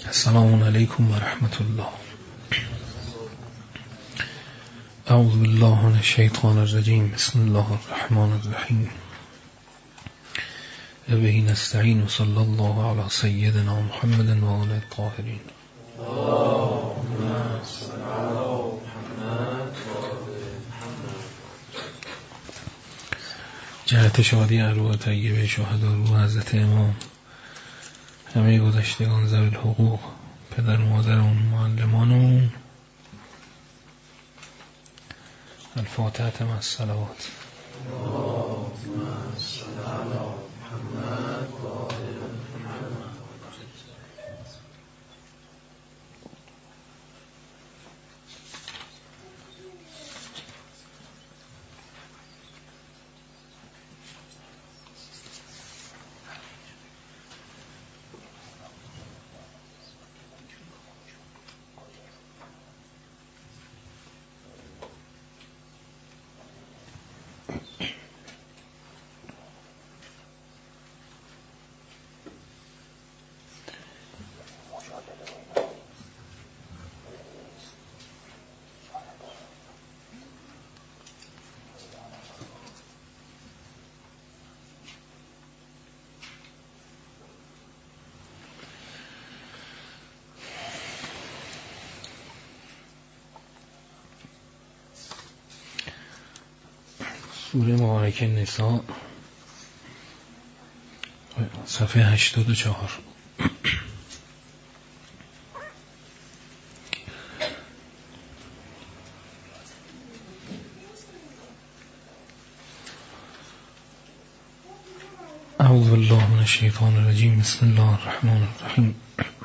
السلام علیکم و رحمت الله. اعوذ بالله من الشیطان الرجیم. بسم الله الرحمن الرحیم. و به نستعین و صلی الله علی سیدنا محمد و آله الطاهرین. جهت شادی ارواح طیبه شهدا روح حضرت امام، همه گذشتگان ذوی الحقوق، پدر و مادرمون، معلمانمون. الفاتحه مع الصلوات. اللهم صل علی محمد و آل محمد. سوره مبارکه نساء، صفحه 84. اعوذ بالله من الشیطان الرجیم. بسم الله الرحمن الرحیم.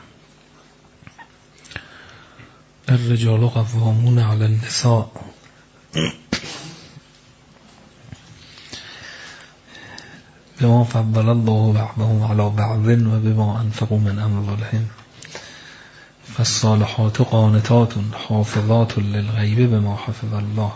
الرجال قوامون علی النساء بما فضل الله بعضهم على بعض و بما انفقوا من اموالهم فالصالحات قانتات حافظات للغیب بما حفظ الله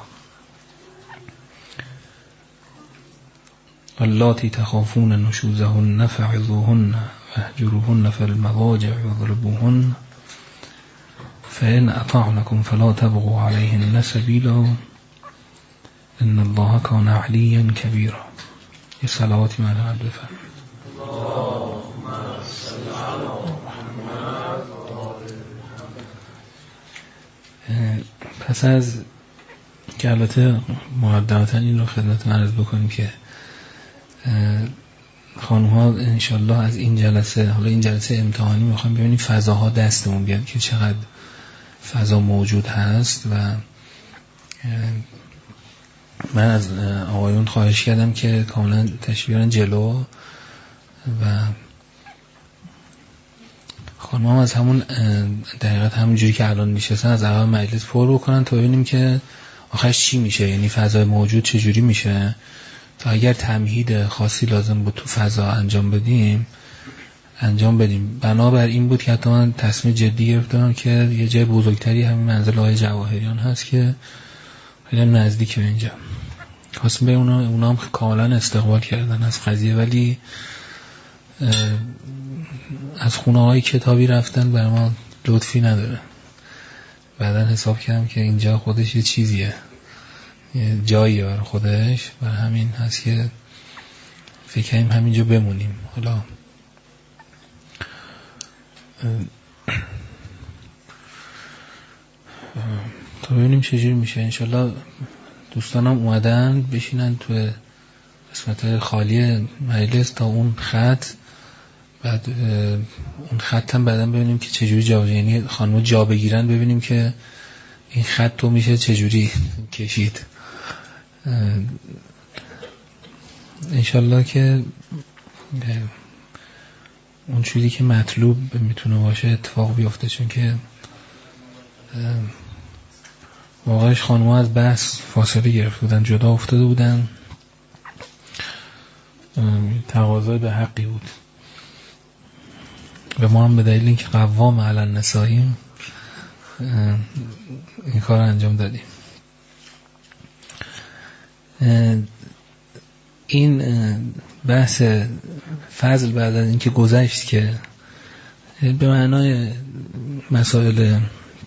واللاتی تخافون نشوزهن فعظوهن واهجروهن فی المضاجع واضربوهن فإن أطعنكم فلا تبغوا عليهن سبيلا إن الله كان عليا كبيرا. یه صلواتی من عبد بفرم. پس از که البته مقدمتا این رو خدمت من عرض بکنیم که خانوها انشالله از این جلسه، حالا این جلسه امتحانی میخوایم ببینیم فضاها دستمون بیاد که چقدر فضا موجود هست و من از آقایون خواهش کردم که کاملا تشریف بیارن جلو و خانم هم از همون دقیقت همون جوری که الان نشستن از اول مجلس پر بکنن تا ببینیم که آخرش چی میشه، یعنی فضای موجود چه جوری میشه، تا اگر تمهید خاصی لازم بود تو فضا انجام بدیم. بنابر این بود که حتی من تصمیم جدی گرفتم که یه جای بزرگتری همین منزل آقای جواهریان هست که خیلی نزدیک به اینجا، خواستم به اونا هم کاملا استقبال کردن از قضیه، ولی از خونه های کتابی رفتن برای ما لطفی نداره. بعدن حساب کردم که اینجا خودش یه چیزیه، یه جاییه برای خودش، برای همین هست که فکر کنیم همینجا بمونیم. حالا تا ببینیم چجوری میشه. انشالله دوستانم اومدن بشینن توی قسمت خالی مجلس تا اون خط، بعد اون خط هم بعدن ببینیم که چجوری جا، یعنی خانم جا بگیرن ببینیم که این خط تو میشه چجوری کشید. انشالله که اون چیزی که مطلوب میتونه باشه اتفاق بیفته، چون که واقعش خانوها از بحث فاصله گرفته بودن، جدا افتاده بودن، تقاضای به حقی بود و ما هم به دلیل اینکه قوام علی النساییم این کار انجام دادیم. این بحث فضل بعد از اینکه گذشت که به معنای مسائل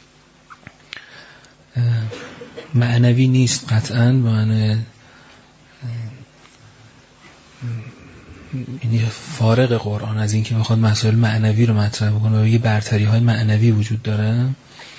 معنوی نیست قطعاً، به معنای یعنی فارغ قرآن از این که بخواد مسائل معنوی رو مطرح بکنه و یه برتری های معنوی وجود داره.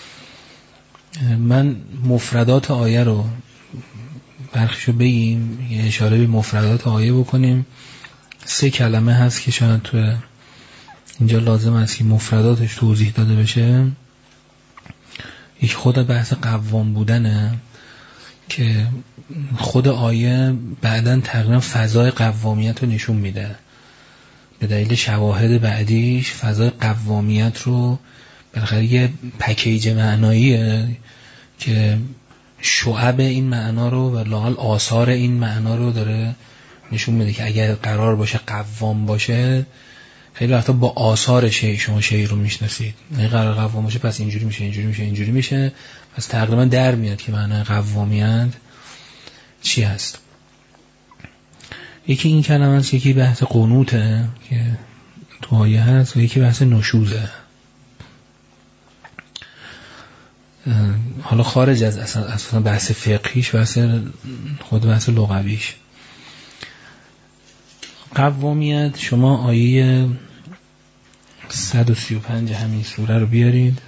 من مفردات آیه رو برخیشو بگیم، یه اشاره به مفردات آیه بکنیم. 3 کلمه هست که شاید تو اینجا لازم است که مفرداتش توضیح داده بشه. یک خود بحث قوام بودنه که خود آیه بعداً تقریبا فضای قوامیت رو نشون میده، به دلیل شواهد بعدیش فضای قوامیت رو بالاخره یه پکیج معناییه که شعب این معنا رو و لااقل آثار این معنا رو داره نشون میده که اگر قرار باشه قوام باشه، خیلی وقتا با آثار شما شی رو میشناسید. اگه قرار قوام باشه پس اینجوری میشه، اینجوری میشه، اینجوری میشه، پس تقریبا در میاد که معنای قوامیت چی هست. یکی این کلمه است، یکی بحث قنوته که تو آیه هست و یکی بحث نشوزه. حالا خارج از اصلا بحث فقهیش، خود بحث لغویش. قوامیت، شما آیه 135 همین سوره رو بیارید.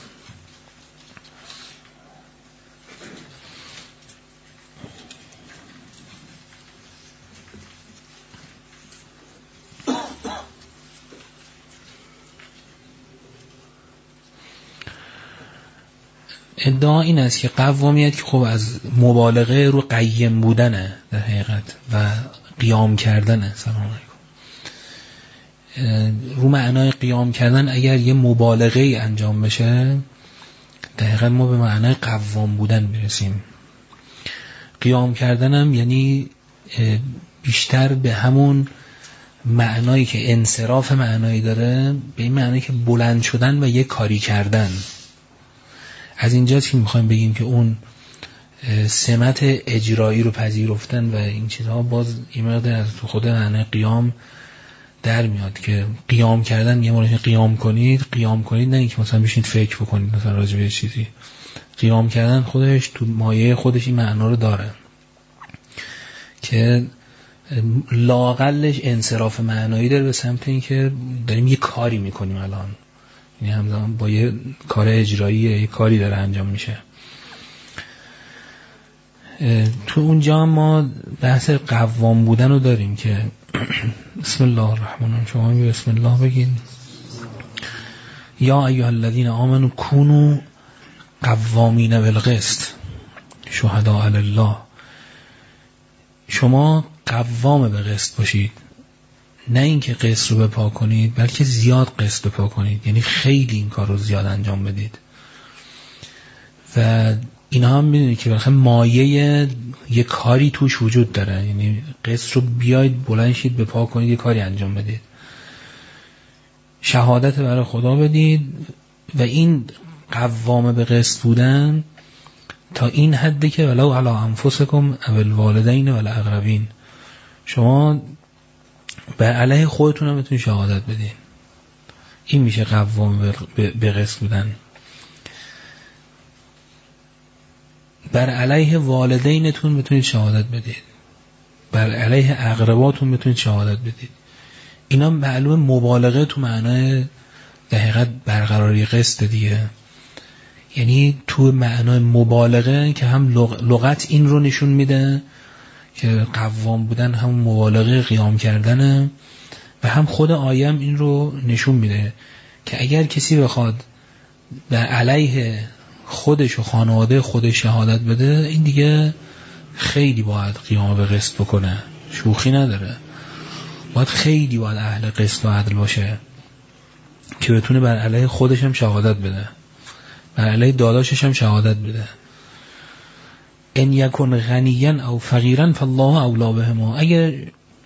ادعا این است که قوامیت که خب از مبالغه رو قیم بودنه در حقیقت و قیام کردنه. سلام علیکم. رو معنای قیام کردن اگر یه مبالغه انجام بشه، در حقیقت ما به معنای قوام بودن برسیم. قیام کردنم یعنی بیشتر به همون معنایی که انصراف معنایی داره، به این معنایی که بلند شدن و یه کاری کردن. از اینجاست که میخوایم بگیم که اون سمت اجرایی رو پذیرفتن و این چیزها باز این مقدار از تو خود معنی قیام در میاد که قیام کردن. یه مورد قیام کنید نه اینکه مثلا بشین فکر بکنید مثلا راجع به چیزی. قیام کردن خودش تو مایه خودش این معنا رو داره که لااقلش انصراف معنایی داره به سمت این که داریم یه کاری میکنیم الان، یعنی همزمان با یه کار اجرایی یه کاری داره انجام میشه. تو اونجا ما بحث قوام بودن رو داریم که بسم الله الرحمن الرحیم. شما بسم الله بگین. یا ایها الذین آمنوا کونوا قوامین بالقسط شهداء لله. شما قوام به قسط باشید، نه اینکه قسط رو بپا کنید بلکه زیاد قسط بپا کنید، یعنی خیلی این کار رو زیاد انجام بدید. و اینا هم میدونید که بالاخره مایه یه کاری توش وجود داره، یعنی قسط رو بیاید بلند شید بپا کنید یه کاری انجام بدید، شهادت برای خدا بدید. و این قوام به قسط بودن تا این حده که ولو علی انفسکم او الوالدین و الاقربین، شما بر علیه خودتون هم بتونید شهادت بدین. این میشه قوام به قسط بودن. بر علیه والدینتون بتونید شهادت بدید، بر علیه اقرباتون بتونید شهادت بدید. اینا معلوم مبالغه تو معنای در حقیقت برقراری قسط دیگه، یعنی تو معنای مبالغه که هم لغت این رو نشون میده که قوام بودن هم مبالغه قیام کردنه، و هم خود آیه هم این رو نشون میده که اگر کسی بخواد بر علیه خودش و خانواده خودش شهادت بده، این دیگه خیلی باید قیام به قسط بکنه، شوخی نداره. خیلی باید اهل قسط و عدل باشه که بتونه بر علیه خودش هم شهادت بده، بر علیه داداشش هم شهادت بده. ان یکن غنیا او فقیرا فالله اولی بهما. اگر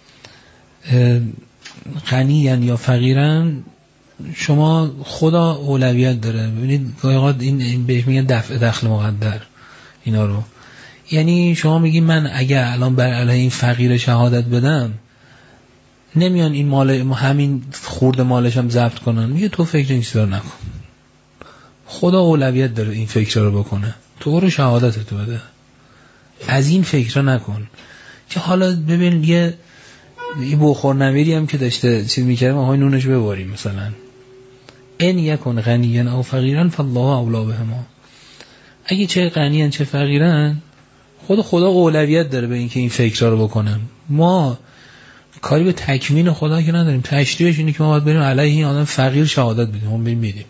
غنیان یا فقیرن، شما خدا اولویت داره. ببینید گاهی اوقات این بهش میگن دفع دخل مقدر اینا رو، یعنی شما میگی من اگر الان بر علیه این فقیر شهادت بدم، نمیان این مال همین خورده مالش هم ضبط کنن، میگه تو فکر این چیزا نکن، خدا اولویت داره این فکر رو بکنه، تو رو شهادت تو بده، از این فکر نکن. که حالا ببین یه بخور نمیری هم که داشته چیز میکرد ما های نونش بباریم مثلا، ان یکن غنیًا او فقیرًا فالله اولی بهما، اگه چه غنیان چه فقیرن خدا اولویت داره به این که این فکرها رو بکنم. ما کاری به تکوین خدا که نداریم، تشریحش اینه که ما باید بریم علیه این آدم فقیر شهادت بدیم، ما بریم میدیم.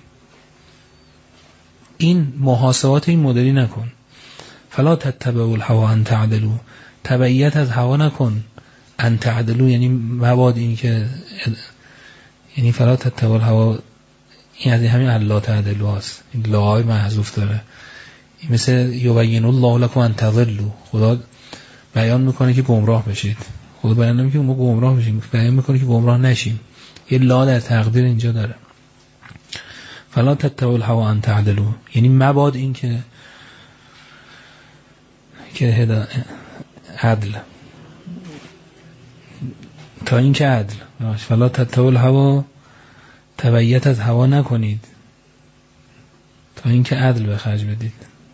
این محاسبات این مدلی نکن. فلا تتبعوا الهوى ان تعدلوا، تبعیت از هوا نکن، ان تعدلوا یعنی مباد این که، یعنی فلا تتبعوا الهوى این از همین الله تعدلوا است، این لاهای محذوف داره، این مثل یبین الله لکم ان تضلوا، خدا بیان میکنه که گمراه بشید، خدا بیان نمیکنه که ما گمراه بشیم، بیان میکنه که گمراه نشیم، یه لا در تقدیر اینجا داره. فلا تتبعوا الهوى ان تعدلوا یعنی مباد این که عدل تا این که عدل. فلا تتبعوا الهوى تبعیت از هوا نکنید تا این که عدل به خرج بدید.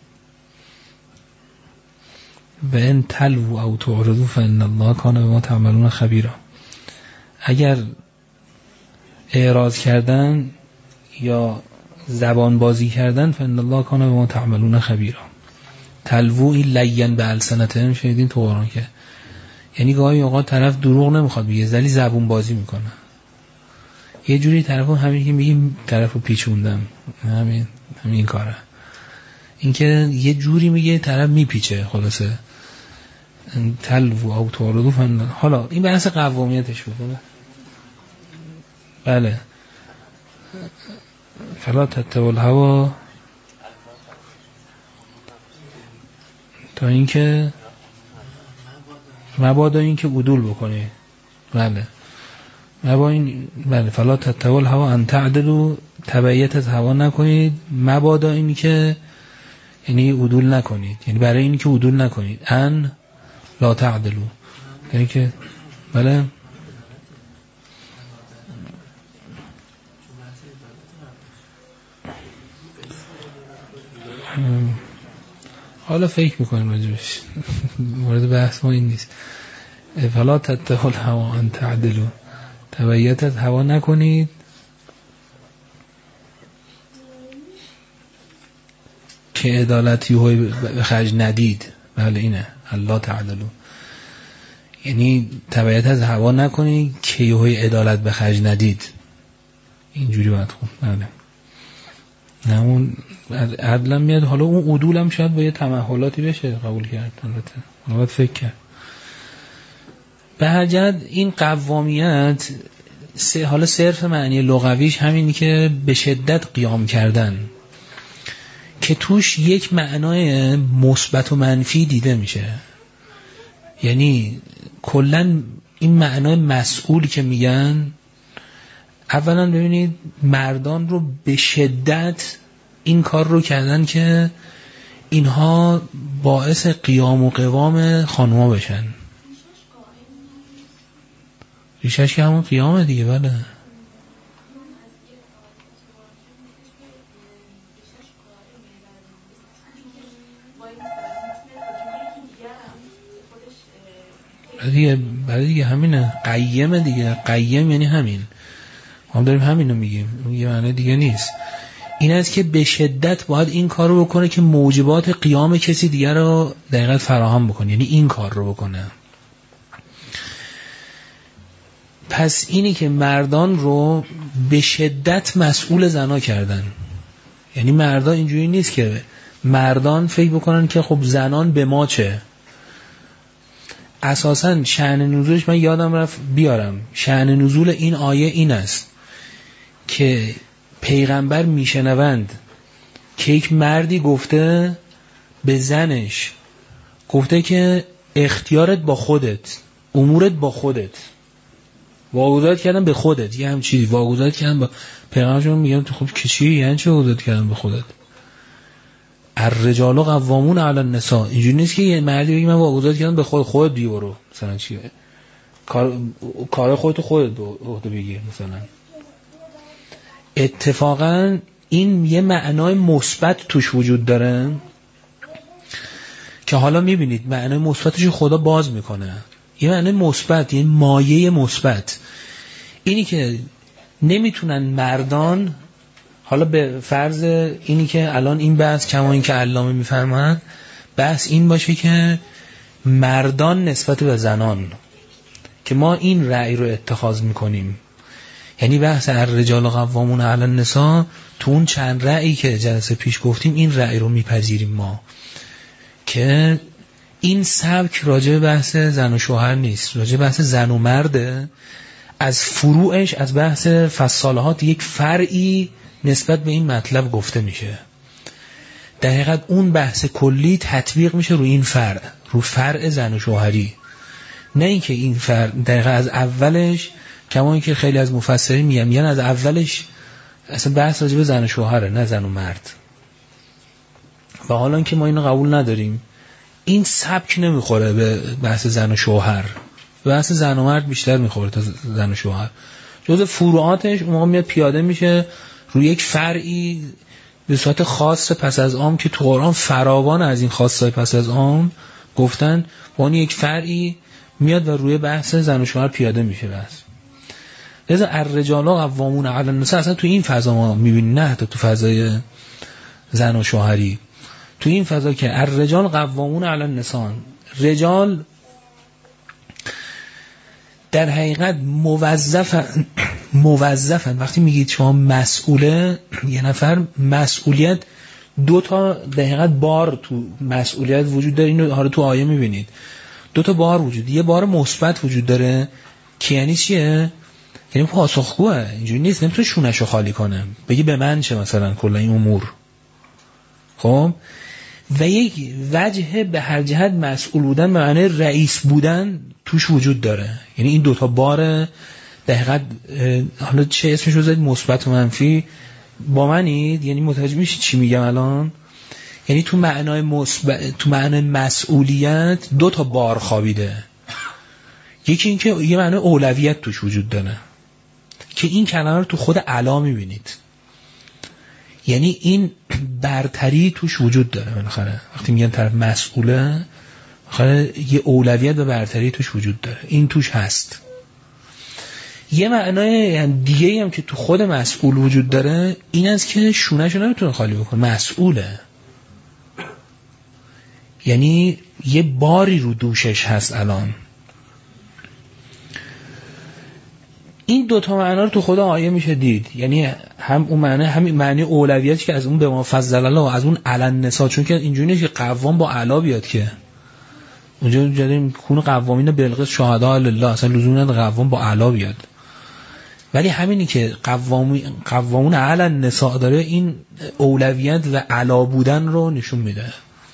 و ان تلووا او تعرضوا فان الله کان بما تعملون خبیرا، اگر اعراض کردن یا زبان بازی کردن فان الله کان بما تعملون خبیرا. تلوو این لین به السنتهم شنیدین تو قرآن که یعنی گاهی اوقات طرف دروغ نمیخواد بگه ولی زبون بازی میکنه، یه جوری طرفو همین که میگیم طرفو پیچوندم، همین کاره، این که یه جوری میگه طرف میپیچه. خلاصه تلوو او تعرضوا فن، حالا این بحث قوامیتش بود. بله فلا تتبعوا الهوى تا اینکه مبادا این که عدول بکنی. بله بله فلا تتبعوا الهوى ان تعدلوا تبعیت از هوا نکنید، مبادا این که یعنی عدول نکنید، یعنی برای این که عدول نکنید، ان لا تعدلوا یعنی که بله حالا فکر میکنیم راجبش، مورد بحث ما این نیست. فلا تتبعوا الهوى ان تعدلوا تبعیت از هوا نکنید که عدالتی های به خرج ندید. بله اینه الله تعدلوا یعنی تبعیت از هوا نکنید که یه عدالت به خرج ندید، اینجوری باید خون. بله نه اون عدلم میاد، حالا اون عدول هم شاید با یه تمهلاتی بشه قبول کرد، البته باید فکر کرد. به هر جهت این قوامیت حالا صرف معنی لغویش همینی که به شدت قیام کردن که توش یک معنای مثبت و منفی دیده میشه. یعنی کلن این معنای مسئول که میگن، اولا ببینید مردان رو به شدت این کار رو کردن که اینها باعث قیام و قوام خانوما بشن. ریشش که همون قیامه دیگه. بله برای دیگه همینه، قیمه دیگه، قیم یعنی همین، ما داریم همینو میگیم، یه معنی دیگه نیست. این است که به شدت باید این کار رو بکنه که موجبات قیام کسی دیگر رو دقیقاً فراهم بکنه، یعنی این کار رو بکنه. پس اینی که مردان رو به شدت مسئول زنا کردن، یعنی مردان اینجوری نیست که مردان فکر بکنن که خب زنان به ما چه. اساساً شأن نزولش من یادم رفت بیارم، شأن نزول این آیه این است که پیغمبر میشنوند که یک مردی گفته به زنش، گفته که اختیارت با خودت، امورت با خودت، واگذارت کردن به خودت، یه هم چیزی واگذارت کردن با پیغمبرشون. میگم تو خب که چی یعنی چه واگذارت کردن به خودت؟ الرجال قوامون علی النساء، اینجوری نیست که یه مردی بگه من واگذارت کردم به خودت دیگه برو مثلا چیه. کار خودت عهده بگیر مثلا. اتفاقا این یه معنای مثبت توش وجود داره که حالا میبینید معنای مثبتش خدا باز میکنه. یه معنای مثبت، یه مایه مثبت، اینی که نمیتونن مردان، حالا به فرض اینی که الان این بحث کما این که علامه میفرمایند بحث این باشه که مردان نسبت به زنان که ما این رأی رو اتخاذ میکنیم، یعنی بحث الرجال قوامون علی النساء، تو اون چند رأیی که جلسه پیش گفتیم این رأی رو میپذیریم ما که این سبک راجع به بحث زن و شوهر نیست، راجع به بحث زن و مرده. از فروعش از بحث فصالحات یک فرعی نسبت به این مطلب گفته میشه. در حقیقت اون بحث کلی تطبیق میشه روی این فرع، رو فرع زن و شوهری، نه اینکه این فرع در حقیقت از اولش کما اینکه خیلی از مفسرین میگن از اولش اصلا بحث راجع به زن و شوهره نه زن و مرد. و حالا که ما اینو قبول نداریم، این سبک نمیخوره به بحث زن و شوهر، بحث زن و مرد بیشتر میخوره تا زن و شوهر. جزء فروعاتش اون موقع میاد پیاده میشه روی یک فرعی به صورت خاص پس از عام که تو قرآن فراوان از این خاصای پس از عام گفتن، با اون یک فرعی میاد و روی بحث زن و شوهر پیاده میشه. بس لذا الرجال قوامون علی النساء اصلا تو این فضا ما میبینیم، نه تو فضای زن و شوهری، تو این فضا که الرجال قوامون علی النساء، رجال در حقیقت موظفن. وقتی میگید شما مسئوله، یه نفر مسئولیت، دو تا در حقیقت بار تو مسئولیت وجود داره. اینو حالا تو آیه میبینید دو تا بار وجود، یه بار مثبت وجود داره که یعنی چیه؟ یعنی پاسخگوه، اینجوری نیست نمیتونه شونشو خالی کنه بگی به من چه مثلا کلا این امور. خب و یک وجه به هر جهت مسئول بودن به معنی رئیس بودن توش وجود داره. یعنی این دوتا بار در حقیقت حالا چه اسمش رو زدید مثبت و منفی با منید، یعنی متوجه میشید چی میگم الان؟ یعنی تو معنای مثبت، تو معنای مسئولیت دو تا بار خوابیده. یکی این که یه معنای اولویت توش وجود داره که این کلمه رو تو خود علا میبینید، یعنی این برتری توش وجود داره. بالاخره وقتی میگن طرف مسئوله، بالاخره یه اولویت و برتری توش وجود داره، این توش هست. یه معنای دیگه هم که تو خود مسئول وجود داره این است که شونه‌شو نمیتونه خالی بکنه، مسئوله، یعنی یه باری رو دوشش هست الان. این دوتا معنا رو تو خود آیه میشه دید، یعنی هم اون معنی، هم معنی اولویتی که از اون به ما فضل الله و از اون علی النساء، چون که اینجوری نیست که قوام با علا بیاد، که اونجا جدیم کون قوامین بالقسط شهدا لله، اصلا لزوم نداره قوام با علا بیاد، ولی همینی که قوامون علی النساء داره این اولویت و علا بودن رو نشون میده.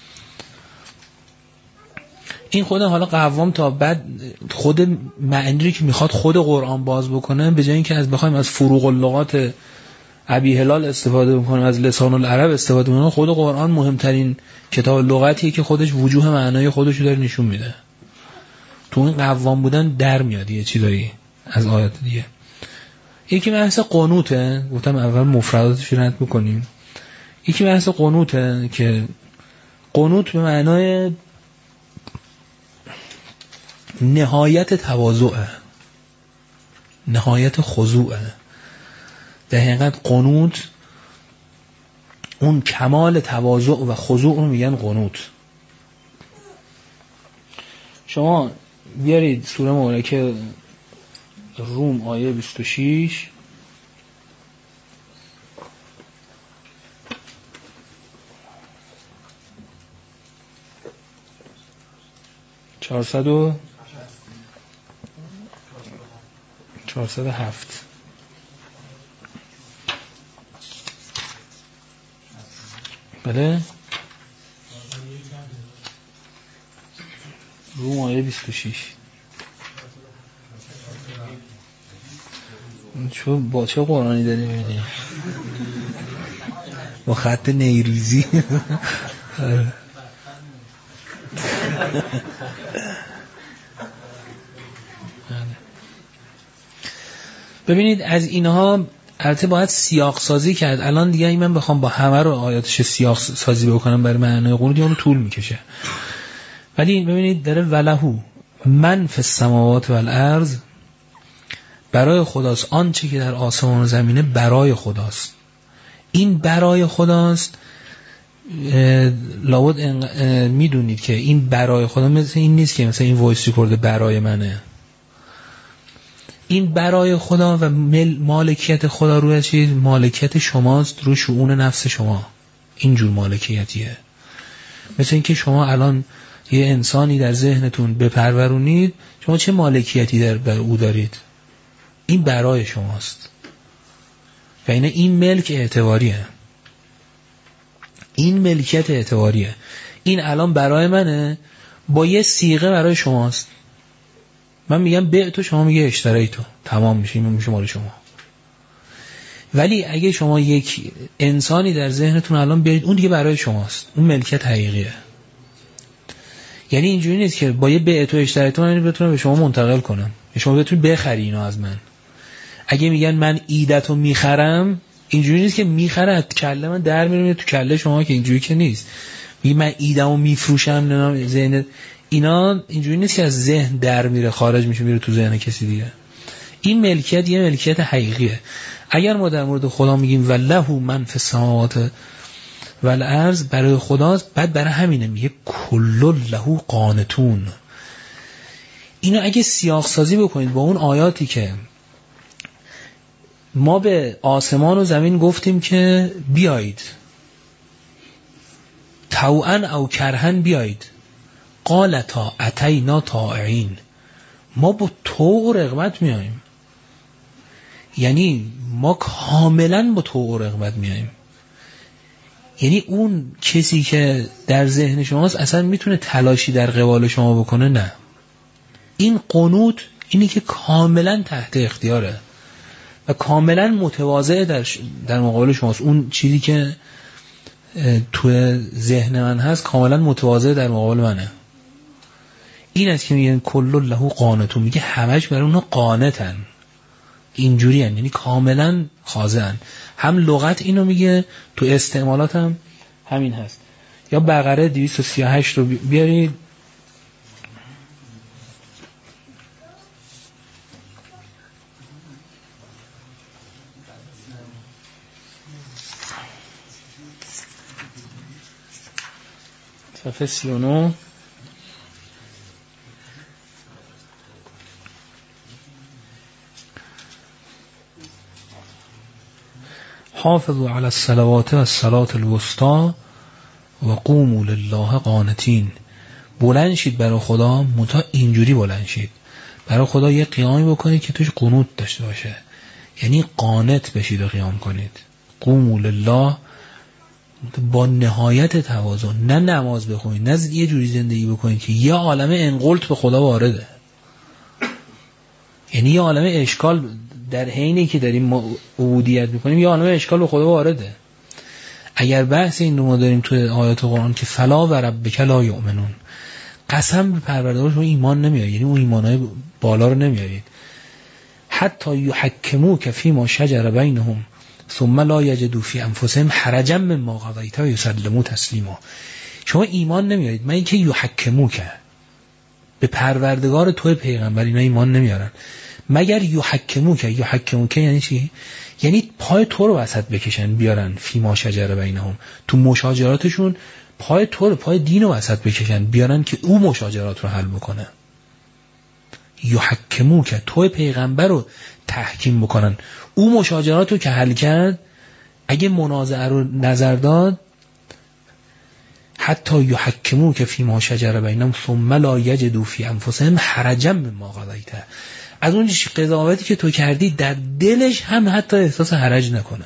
این خود حالا قوام تا بعد خود معنی که میخواد خود قرآن باز بکنه، به جای اینکه از بخوایم از فروغ اللغات ابی هلال استفاده بکنیم، از لسان العرب استفاده بکنیم، خود قرآن مهمترین کتاب لغتیه که خودش وجوه معنای خودش رو داره نشون میده. تو این قوام بودن در میاد یه چیزایی از آیات دیگه. یکی بحث قنوته، گفتم اول مفرداتش رد بکنیم. یکی بحث قنوته که قنوت به معنای نهایت تواضعه، نهایت خضوعه. در حقیقت قنوت اون کمال تواضع و خضوع رو میگن قنوت. شما بیارید سوره مبارکه روم آیه 26 407 بله، روم آیه 26. با چه قرآنی داری میدی؟ با خط نیریزی. ببینید از اینها البته باید سیاق سازی کرد. الان دیگه من بخوام با همه رو آیاتش سیاق سازی بکنم برای معنای قنوت اون طول میکشه. ولی ببینید داره ولهو من فی السماوات و الارض، برای خداست آنچه که در آسمان و زمینه برای خداست. این برای خداست. لابد میدونید که این برای خدا مثل این نیست که مثلا این وایس ریکورد برای منه. این برای خدا و مالکیت خدا روی چیز، مالکیت شماست رو شؤون نفس شما. اینجور مالکیتیه. مثل این که شما الان یه انسانی در ذهنتون بپرورونید، شما چه مالکیتی بر او دارید؟ این برای شماست و این ملک اعتباریه، این ملکیت اعتباریه. این الان برای منه، با یه صیغه برای شماست. من میگم به تو، شما میگه اشتری تو، تمام میشه، این میشه مال شما. ولی اگه شما یک انسانی در ذهنتون الان بیارید، اون دیگه برای شماست، اون ملکیت حقیقیه. یعنی اینجوری نیست که با یه به تو اشتری تو من بتونم به شما منتقل کنم، شما بتونید بخری اینو از من. اگه میگن من ایدتو میخرم، اینجوری نیست که میخره از کله من در میره تو کله شما، که اینجوری که نیست. میگه من ایدمو میفروشم، نمیدونم ذهن اینا، اینجوری نیست که از ذهن در میره خارج میشه میره تو ذهن کسی دیگه. این ملکیت یه ملکیت حقیقیه. اگر ما در مورد خدا میگیم ولهو من فی السماوات و الارض، برای خداست، بعد برای همینه میگه کل له قانتون. اینو اگه سیاق سازی بکنید با اون آیاتی که ما به آسمان و زمین گفتیم که بیایید طوعا او کرهن بیایید، قالتا اتینا طائعین، ما با طوع و رغبت میاییم. یعنی ما کاملا با طوع و رغبت میاییم. یعنی اون کسی که در ذهن شماست اصلا میتونه تلاشی در قبال شما بکنه؟ نه. این قنوت اینی که کاملا تحت اختیاره و کاملا متواضع در مقابل شماست. اون چیزی که تو ذهن من هست کاملا متواضع در مقابل منه. این است که میگن کل له قانتون، میگه همش برای اونها قانتن، اینجوری هن، یعنی کاملا خاضعن. هم لغت اینو میگه، تو استعمالات هم همین هست. یا بقره 238 رو بیارید. صفحه 39. حافظوا علی الصلوات و الصلاة الوسطى و قوموا لله قانتین. بلند شید برای خدا، منتها اینجوری بلند شید برای خدا، یه قیامی بکنید که توش قنوت داشته باشه، یعنی قانت بشید و قیام کنید. قوموا لله با نهایت تواضع، نه نماز بخونید، نه یه جوری زندگی بکنید که یه عالمه انقلت به خدا وارده، یعنی یه عالمه اشکال در حینی که داریم عبودیت میکنیم، یه عالمه اشکال به خدا وارده. اگر بحث این رو داریم توی آیات قرآن که فلا و ربک لا یؤمنون، قسم به پروردگار شما ایمان نمیارید، یعنی اون ایمانهای بالا رو نمیارید. حتی یحکموک فیما شجر بینهم ثم لا یجدوا فی انفسهم حرجا مما قضیت و یسلموا تسلیما. شما ایمان نمیارید، من اینکه یحکموک به پروردگار توی پیغمبر، اینا ایمان نمیارن مگر یحکموک یعنی چی؟ یعنی پای تو رو وسط بکشن بیارن فیما شجر بینهم، تو مشاجراتشون پای تو رو، پای دین رو وسط بکشن بیارن که او مشاجرات رو حل بکنه. یحکموک، توی پیغمبر رو تحکیم بکنن، او مشاجرات رو که حل کرد، اگه منازعه رو نظر داد، حتی یحکموک فیما شجر بینهم ثم لا یجدوا فی انفسهم حرجا مما قضیت، از اون قضاوتی که تو کردی در دلش هم حتی احساس حرج نکنه،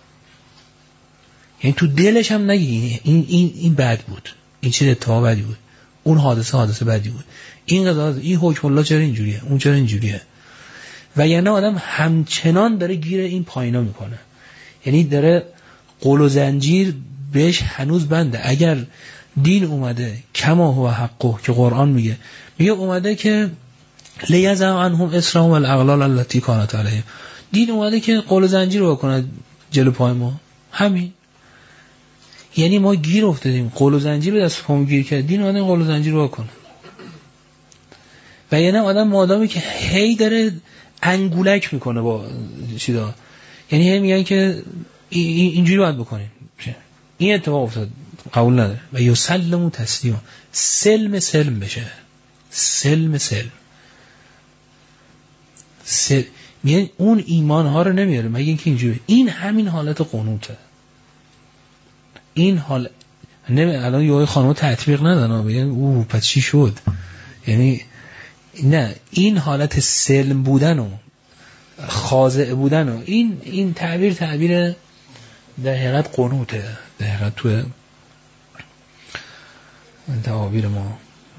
یعنی تو دلش هم نگی این بد بود، این چیز اتفاق بدی بود، اون حادثه بدی بود، این قضاوت، این حکم الله چرا اینجوریه، اون چرا اینجوریه. و یعنی آدم همچنان داره گیر این پایینا میکنه، یعنی داره قول و زنجیر بهش هنوز بنده. اگر دین اومده کما هو حقه که قرآن میگه اومده که لیزع عنهم اسرهم والاغلال التي كانت علیهم، دین اومده که قول و زنجیر رو بکنه جلو پای ما، همین. یعنی ما گیر افتادیم، قول و زنجیر به دست پامون گیر کرد، دین اومده قول و زنجیر رو بکنه. و یعنی آدم مادامی که هی داره انگولک میکنه با چیزا، یعنی هی میگن که اینجوری باید بکنیم، این اتفاق افتاد، قبول نداره. و یسلم و تسلیم، سلم بشه، سلم میگن اون ایمان ها رو نمیاره مگه اینکه اینجوری. این همین حالت قنوته. این حال الان یه خانم تطبیق ندن بگن اوه پس چی شد، یعنی نه، این حالت سلم بودن و خاضع بودن و این تعبیر در حقیقت قنوته، در حقیقت تو تعابیر ما.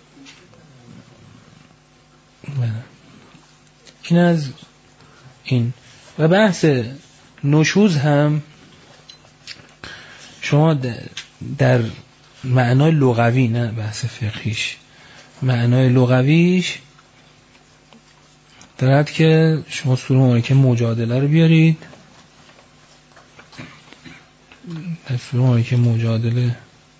این از این. و بحث نشوز هم شما در معنای لغوی، نه بحث فقهیش، معنای لغویش درد که شما سوره مبارکه مجادله رو بیارید، در سوره مبارکه مجادله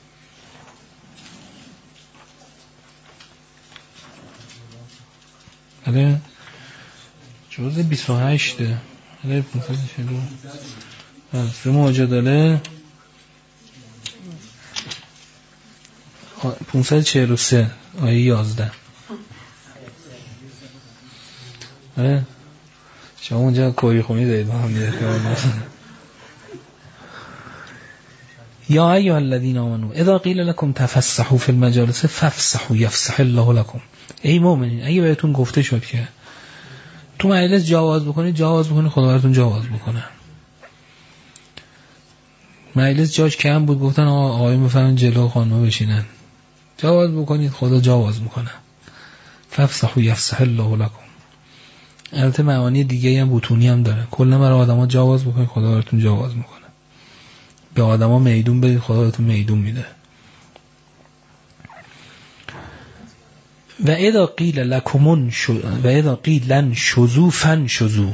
بله جزء 28 بله 542 سوره مجادله 543 آیه 11. شما اونجا کوری خونی دارید با هم یا ایها الذین آمنوا اذا قیل لكم تفسحوا فی المجالس فافسحوا یفسح الله لكم. ای مؤمنین اگه بهتون گفته شد که تو مجلس جواز بکنید، خدا براتون جواز بکنه. مجلس جاش کم بود، گفتن آقایون بفرمایید جلو خانم‌ها بشینن، جواز بکنید خدا جواز میکنه. فافسحوا یفسح الله لكم. البته معانی دیگه هم بوتونی هم داره، کلا برای آدما جواز بکنید خدا براتون جواز میکنه. به آدما میدون بدید خدا براتون میدون میده. و اذا قیل لکم و اذا قیل لن شذو فن شذو.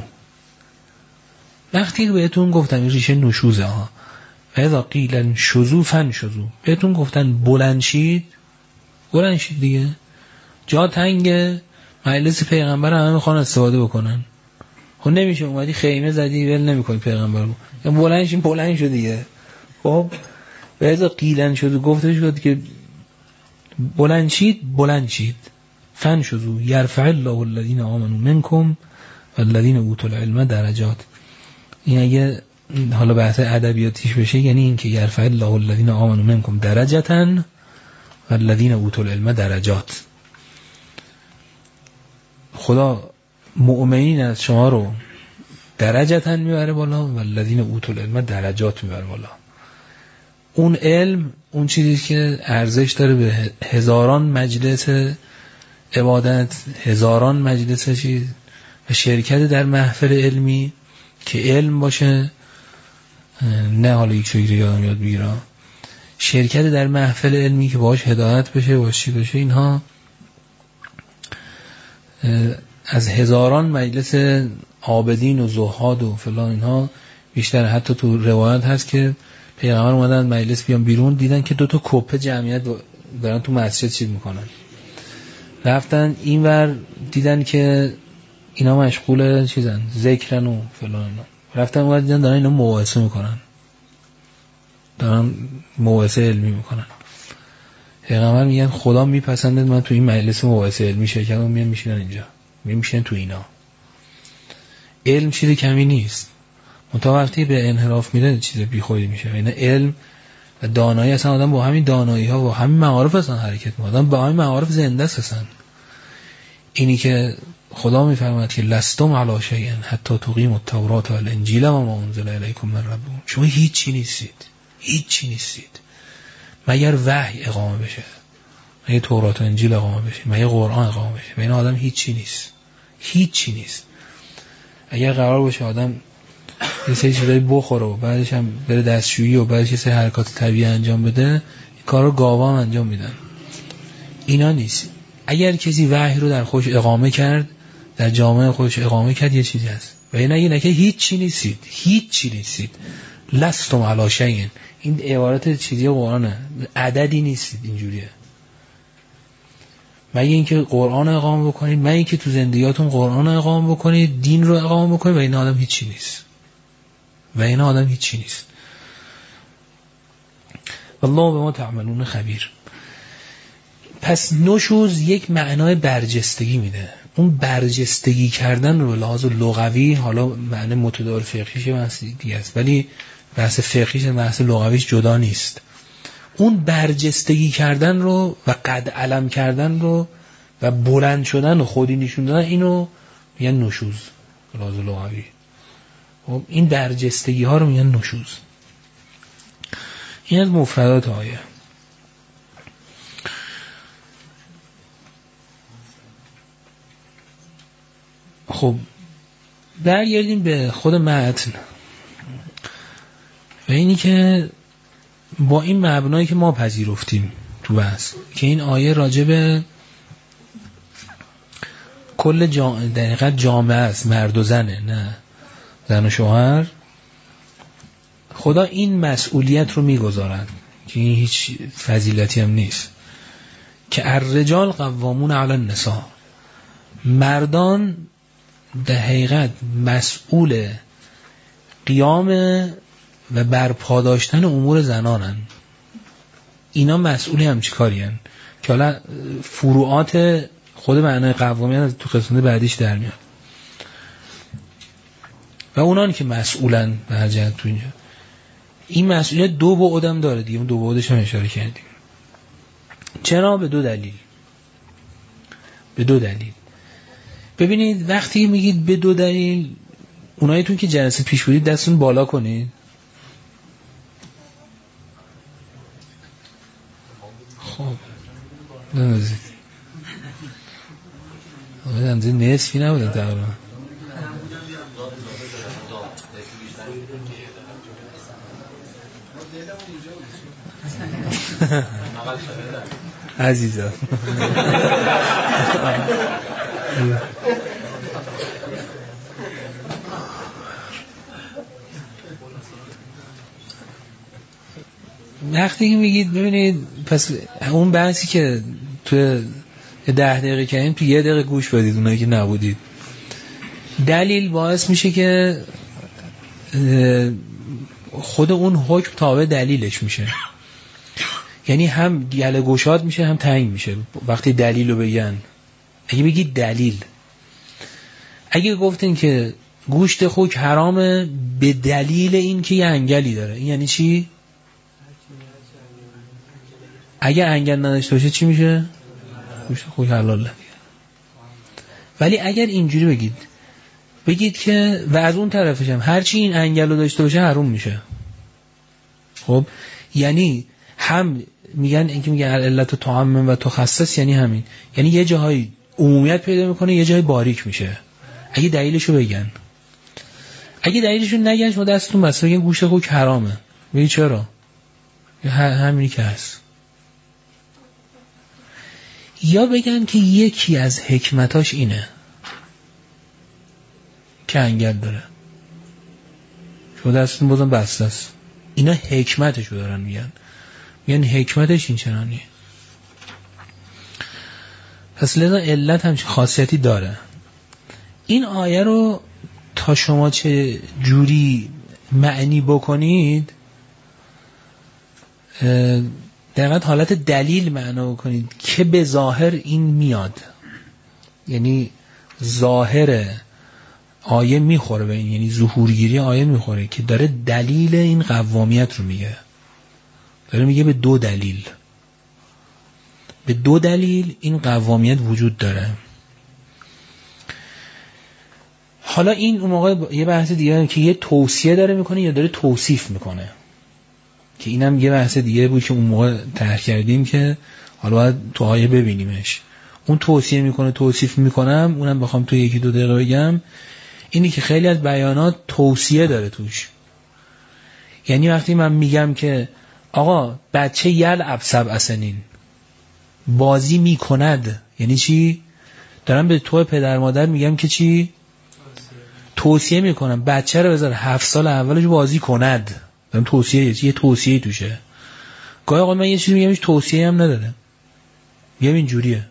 وقتی بهتون گفتم ریشه نشوزه ها، و اذا قیل لن شذو فن شذو، بهتون گفتن بلند شید دیگه. جا تنگه، مجلس پیغمبر همه میخوان استفاده بکنن، خب نمیشه اومدی خیمه زدی ول نمیکنی پیغمبر رو، یا بلند شد دیگه. خب و اذا قیلن شد گفته شد که بلند شید فن شذو یرفع الله الذین آمنوا منکم والذین اوتوا العلم درجات. این اگه حالا بحث ادبیاتیش بشه یعنی این که یرفع الله الذین آمنوا منکم درجتا والذین اوتوا العلم درجات. خدا مؤمنین از شما رو درجتا میبره بالا و الذین اوتوا العلم درجات میبره بالا. اون علم اون چیزی که ارزش داره به هزاران مجلس عبادت، هزاران مجلس چیز و شرکت در محفل علمی که علم باشه، نه حالا یک چیزی یادم یاد بگیرم، شرکت در محفل علمی که باهاش هدایت بشه، باهاش چی بشه، اینها از هزاران مجلس عابدین و زهاد و فلان اینها بیشتر. حتی تو روایت هست که پیغمبر اومدن مجلس بیان بیرون، دیدن که 2 کپه جمعیت دارن تو مسجد چیز میکنن، رفتن اینور دیدن که اینا مشغول چیزن، ذکرن و فلان اینا، رفتن اونور دیدن دارن اینا مباحثه میکنن، دارن مباحثه علمی میکنن. پیغمبر میگن خدا میپسنده من تو این مجلس مباحثه علمی شرکت کنم، میان میشینن اینجا، میشینن تو اینا. علم چیز کمی نیست، منتها وقتی به انحراف میره چیز بیخودی میشه. اینا علم و دانایی اصلا آدم با همین دانایی ها و همین معارف اصلا حرکت میکنه، آدم با همین معارف زنده است اصلا. اینی که خدا میفرماید که لستم علی شیء حتی تقیموا التوراة والانجیل و ما انزل الیکم من ربکم. شما هیچی نیستید مگر وحی اقامه بشه، مگر تورات و انجیل اقامه بشه، مگر قرآن اقامه بشه. بین آدم هیچی نیست. اگر قرار باشه آدم یه سری چیزایی بخوره و بعدش هم بره دستشویی و بعدش یه سری حرکات طبیعی انجام بده، این کارو گاوا هم انجام میدن. اینا نیست. اگر کسی وحی رو در خودش اقامه کرد، در جامعه خودش اقامه کرد، یه چیزی هست. و این که هیچ چی نیستید لستم علی شیء. این عبارت چیزی قرآنه، عددی نیستید. اینجوریه. مگه اینکه قرآن اقامه بکنید، مگه اینکه تو زندگیاتون قرآن اقامه بکنید، دین رو اقامه بکنید، و این آدم هیچی نیست. والله بما تعملون خبیر. پس نشوز یک معنای برجستگی میده. اون برجستگی کردن رو لحاظ لغوی، حالا معنی متداول فقهیش بحث دیگه است، ولی بحث فقهیش و بحث لغویش جدا نیست. اون برجستگی کردن رو و قد علم کردن رو و بلند شدن و خودی نشون دادن، اینو میگن نشوز لحاظ لغوی. خب این برجستگی ها رو میگن نشوز. این از مفردات آیه. خب برگردیم به خود متن و اینی که با این مبنایی که ما پذیرفتیم تو بحث که این آیه راجب کل دقیقت جامعه است، مرد و زنه، نه زن و شوهر. خدا این مسئولیت رو میگذارد که این هیچ فضیلتی هم نیست که الرجال قوامون علی النساء. مردان در حقیقت مسئول قیام و برپا داشتن امور زنانن. اینا مسئولی همچی کاری هن که حالا فروعات خود معنای قوامیت تو قسمت بعدیش در میاد. و اونان که مسئولن به هر جهت تو اینجا، این مسئولیت دو بعدم داره دیگه. اون دو بعدش هم اشاره کردیم. چرا؟ به دو دلیل. ببینید وقتی میگید به دو دلیل، اونایتون که جلسه پیش بودید دستون بالا کنید. خب نمیزید همزه نصفی نبوده تقریبا. عزیزا وقتی که میگید ببینید، پس اون بحثی که تو 10 دقیقه کردیم تو 1 دقیقه گوش بدید اونایی که نبودید. دلیل باعث میشه که خود اون حکم تابع دلیلش میشه. یعنی هم گله گشاد میشه هم تنگ میشه وقتی دلیل رو بگن. اگه بگید دلیل، اگه گفتین که گوشت خوک حرامه به دلیل این که یه انگلی داره، این یعنی چی؟ اگه انگل نداشته باشه چی میشه؟ گوشت خوک حلاله. ولی اگر اینجوری بگید که و از اون طرفش هم هرچی این انگل رو داشته باشه حرام میشه. خب یعنی هم میگن اینکه میگن علت تعمم و تخصص، یعنی همین، یعنی یه جاهای عمومیت پیدا میکنه یه جای باریک میشه. اگه دلیلشو بگن، اگه دلیلشو نگن شما دستتون بسته بگن گوشت خوک حرامه، بگید چرا؟ همینی که هست. یا بگن که یکی از حکمتاش اینه که انگل داره، شما دستتون بازم بسته است. اینا حکمتشو دارن میگن حکمتش این چنانیه. پس لذا علت همچین خاصیتی داره. این آیه رو تا شما چه جوری معنی بکنید، دقیقاً حالت دلیل معنا بکنید که به ظاهر این میاد، یعنی ظاهر آیه میخوره به این، یعنی ظهورگیری آیه میخوره که داره دلیل این قوامیت رو میگه. داره میگه به دو دلیل این قوامیت وجود داره. حالا این اون موقع یه بحث دیگه که یه توصیه داره میکنه یا داره توصیف میکنه، که اینم یه بحث دیگه بود که اون موقع طرح کردیم که حالا باید تو آیه ببینیمش. اون توصیه میکنه توصیف میکنم، اونم بخوام تو 1-2 دقیقه بگم، اینی که خیلی از بیانات توصیه داره توش. یعنی وقتی من میگم که آقا بچه یلعب 7 سنین بازی میکند، یعنی چی؟ دارم به تو پدر مادر میگم که چی؟ توصیه میکنم بچه رو بذاره 7 سال اولش بازی کند. دارم یه توصیه توشه. گاهی اوقات من یه چیزی میگم هیچ توصیه هم نداره، میگم اینجوریه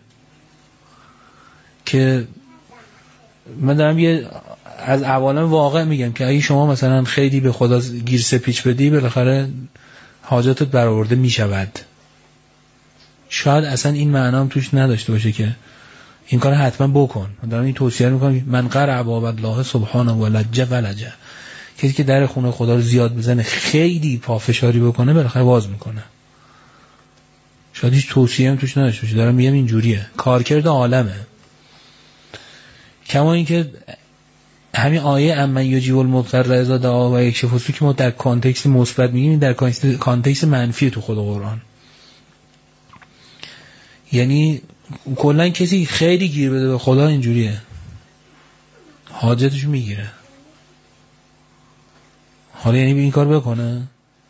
که من دارم یه از عوالم واقع میگم که اگه شما مثلا خیلی به خدا گیر سپیچ بدی بالاخره حاجاتت برآورده میشود. شاید اصلا این معنا هم توش نداشته باشه که این کار حتما بکن. من دارم این توصیه میکنم من قرع باب الله سبحانه و لجه و لجه، کسی که در خونه خدا رو زیاد بزنه خیلی پافشاری بکنه بالاخره باز میکنه. شاید هیچ توصیه هم توش نداشته باشه. دارم میگم اینجوریه، کارکرد عالمه. کما اینکه همین آیه امن یجیب المضطر اذا دعا و یکشف السوء که ما در کانتکست مثبت میگیم، در کانتکست منفی تو خود قرآن. یعنی کلا کسی خیلی گیر بده به خدا اینجوریه، حاجتش میگیره. حالا یعنی این کار بکنه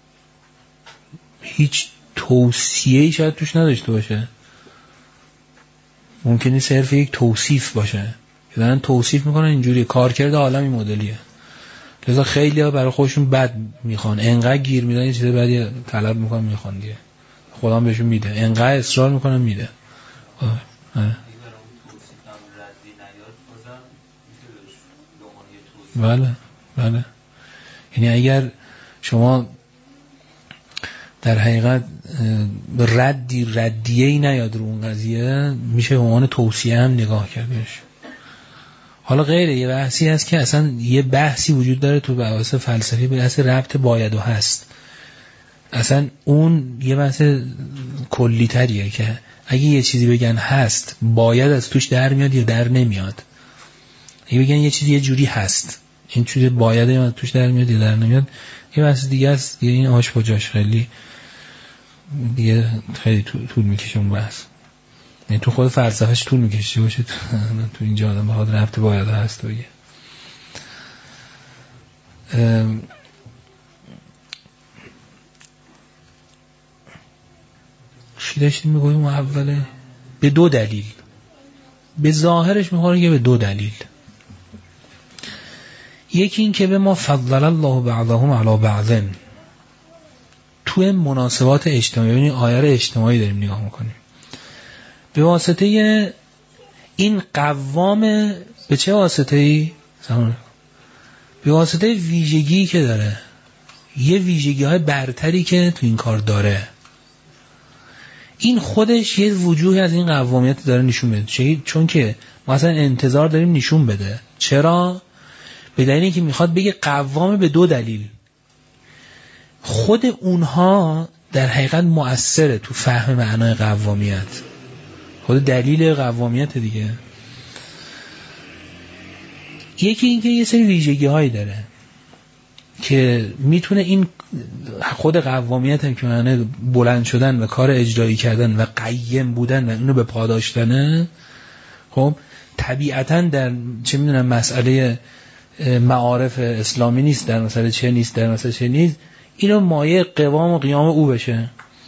هیچ توصیه‌ای شاید توش نداشته باشه، ممکنه صرف یک توصیف باشه که دارن توصیف میکنن اینجوری. کارکرد عالمی مدلیه، لذا خیلی ها برای خودشون بد میخوان، انقدر گیر میدن یه چیز بدی طلب میکنن میخوان دیگه، خدا هم بهشون میده، انقدر اصرار میکنن میده. بله بله. یعنی اگر شما در حقیقت ردیه‌ای نیاد رو اون قضیه، میشه به عنوان توصیه هم نگاه کردش. حالا غیره یه بحثی هست که اصلا یه بحثی وجود داره تو بحث فلسفی به اساس ربط باید و هست. اصلا اون یه بحث کلی تریه که اگه یه چیزی بگن هست باید از توش در میاد یا در نمیاد. اگه بگن یه چیزی یه جوری هست این چیزی باید یا توش در میاد یا در نمیاد یه بحث دیگه است دیگه. این آش با جاش خیلی دیگه خیلی طول میکشه اون بحث. یعنی تو خود فلسفهش طول میکشه باشه تو اینجا آدم بخواد ربط باید هست بگه. چی داشتیم میگویم اوله؟ به 2 دلیل. به ظاهرش میخوره که به 2 دلیل. یکی این که به ما فضل الله بعضهم علی بعض، توی مناسبات اجتماعی، یعنی آیه اجتماعی داریم نگاه میکنیم، به واسطه این قوام، به چه واسطه‌ای؟ به واسطه ویژگی که داره، یه ویژگی های برتری که تو این کار داره، این خودش یه وجوهی از این قوامیت داره نشون بده. چون که ما اصلا انتظار داریم نشون بده. چرا؟ به دلیلی که میخواد بگه قوام به 2 دلیل. خود اونها در حقیقت مؤثره تو فهم معنای قوامیت، خود دلیل قوامیت دیگه. یکی این که یه سری ویژگی هایی داره که میتونه این خود قوامیت هم که معنی بلند شدن و کار اجرایی کردن و قیم بودن و اینو به پا داشتنه، خب طبیعتاً در چه میدونم مسئله معارف اسلامی نیست، در مسئله چه نیست، در مسئله چه نیست، اینو مایه قوام و قیام او بشه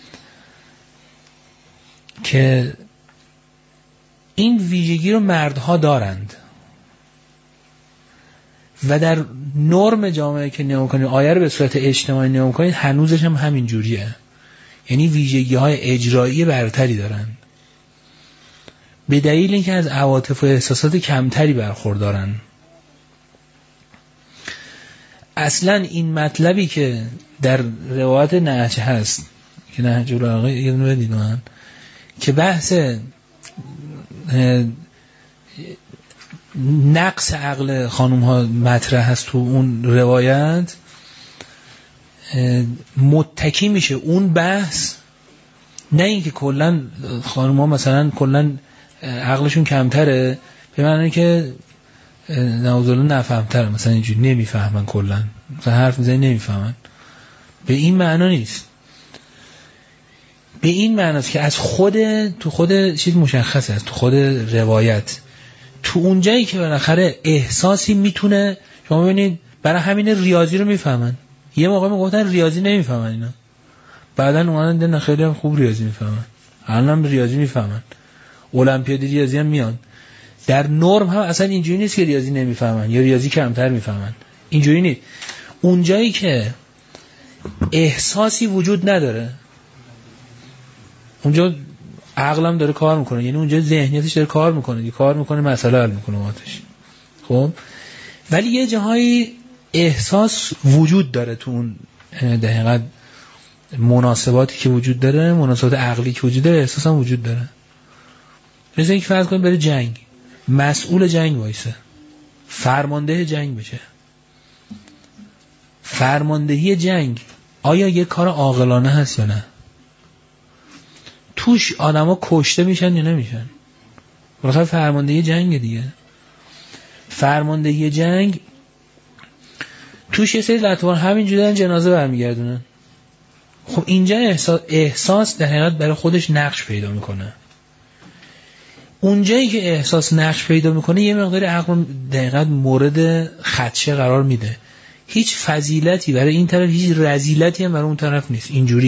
که این ویژگی رو مردها دارند و در نرم جامعه که نگاه کنید، آیه رو به صورت اجتماعی نگاه کنید، هنوزش هم همین جوریه. یعنی ویژگی های اجرایی برتری دارن به دلیل اینکه از عواطف و احساسات کمتری برخوردارن. اصلا این مطلبی که در روایت نهج هست که نهج البلاغه یه دونه بدید من، که بحث نقص عقل خانوم ها مطرح هست تو اون روایت، متکی میشه اون بحث، نه اینکه کلا خانوم ها مثلا کلا عقلشون کمتره، به معنی که نعوذالله نفهمتره، مثلا اینجوری نمیفهمن، کلا مثلا حرف میزنی نمیفهمن، به این معنا نیست. به این معناست که از تو خود چیز مشخصه، از تو خود روایت، تو اون جایی که بالاخره احساسی میتونه، شما ببینید برای همین ریاضی رو میفهمن. یه موقع میگفتن ریاضی نمیفهمن اینا، بعدن اومدن دیدن خیلی هم خوب ریاضی میفهمن، الانم ریاضی میفهمن، المپیاد ریاضی هم میان. در نرم هم اصلا اینجوری نیست که ریاضی نمیفهمن یا ریاضی کمتر میفهمن، اینجوری نیست. اونجایی که احساسی وجود نداره اونجا عقلم داره کار میکنه، یعنی اونجا ذهنیتش داره کار میکنه مسئله حل میکنه وقتش. خب ولی یه جاهایی احساس وجود داره تو اون دقیقاً مناسباتی که وجود داره، مناسبات عقلی که وجود داره، احساس هم وجود داره. مثل اینکه فرض کنید بره جنگ، مسئول جنگ وایسه، فرمانده جنگ بشه. فرماندهی جنگ آیا یه کار عاقلانه هست یا نه؟ توش آدما کشته میشن یا نمیشن؟ بالاخره فرماندهی جنگ دیگه. فرماندهی جنگ توش یه سری لطوان همینجوری دارن جنازه برمیگردونن. خب اینجا احساس در حقیقت برای خودش نقش پیدا میکنه. اونجایی که احساس نقش پیدا میکنه یه مقدار عقل دقیقاً مورد خدشه قرار میده. هیچ فضیلتی برای این طرف، هیچ رذیلتی هم برای اون طرف نیست.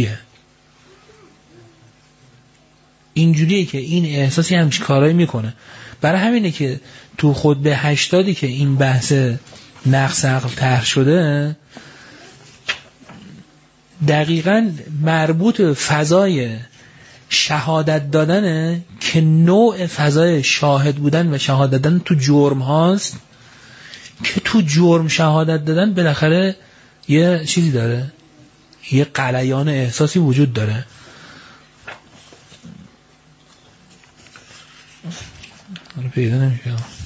اینجوریه که این احساسی همچی کارایی میکنه. برای همینه که تو خطبه 80 که این بحث نقص عقل طرح شده دقیقاً مربوط به فضای شهادت دادنه که نوع فضای شاهد بودن و شهادت دادن تو جرم هاست که تو جرم شهادت دادن بالاخره یه چیزی داره، یه غلیان احساسی وجود داره. پیدا نمیشه.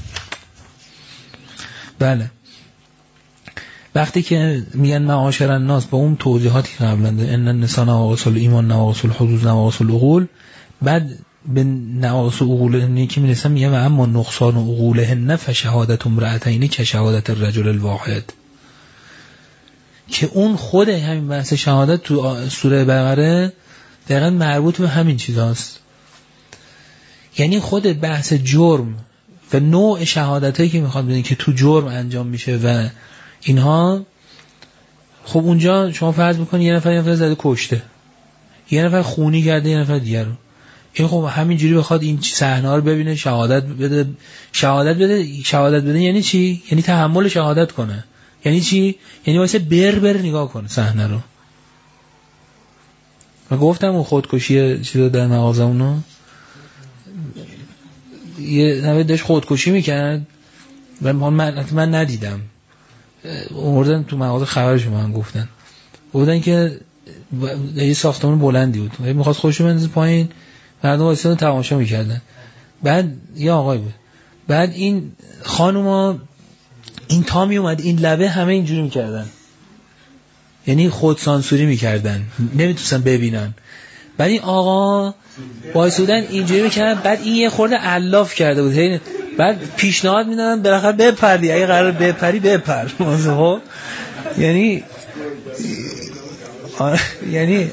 بله وقتی که میگن معاشر الناس با اون توضیحاتی که قبلا ده ان النساء نواقص الایمان نواقص الحدود نواقص العقول، بعد به نواقص العقول که میرسن میگن و اما نقصان عقولهن فشهادت امرأتین که شهادت الرجل الواحد، که اون خود همین بحث شهادت تو سوره بقره دقیقاً مربوط به همین چیزاست. یعنی خود بحث جرم و نوع شهادتایی که میخواد بدین که تو جرم انجام میشه و اینها، خب اونجا شما فرض بکنید یه نفر زده کشته، یه نفر خونی کرده یه نفر دیگر رو، این خب همینجوری بخواد این صحنه رو ببینه شهادت بده یعنی چی؟ یعنی تحمل شهادت کنه. یعنی چی؟ یعنی واسه بر نگاه کنه صحنه رو. من گفتم اون خودکشی چیزا در مغازه اونو یه نفر داشت خودکشی میکرد و من ندیدم، اومدن تو مغازه خبرش من گفتن که یه ساختمان بلندی بود میخواست خودشو بندازه پایین، مردم واسه تماشا میکردن. بعد یه آقای بود، بعد این خانوما این تامی اومد این لبه همه اینجوری میکردن، یعنی خود سانسوری میکردن نمیتونستن ببینن. بعد این آقا وایسودن اینجوری میکردن، بعد این یه خورده علاف کرده بود، بعد پیشنهاد میدادن بالاخره بپری، اگه قرار بپری بپر. یعنی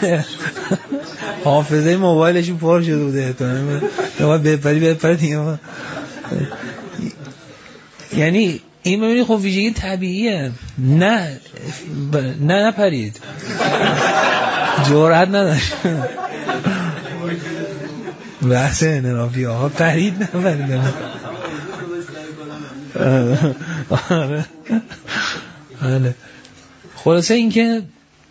حافظه موبایلشون پر شده بوده احتمالاً بپری دیگه. یعنی این ببینید خب ویژگی طبیعیه. نه نپرید، جرأت نداشت. بحث انرافی آقا پرید نپرید. آره خلاصه این که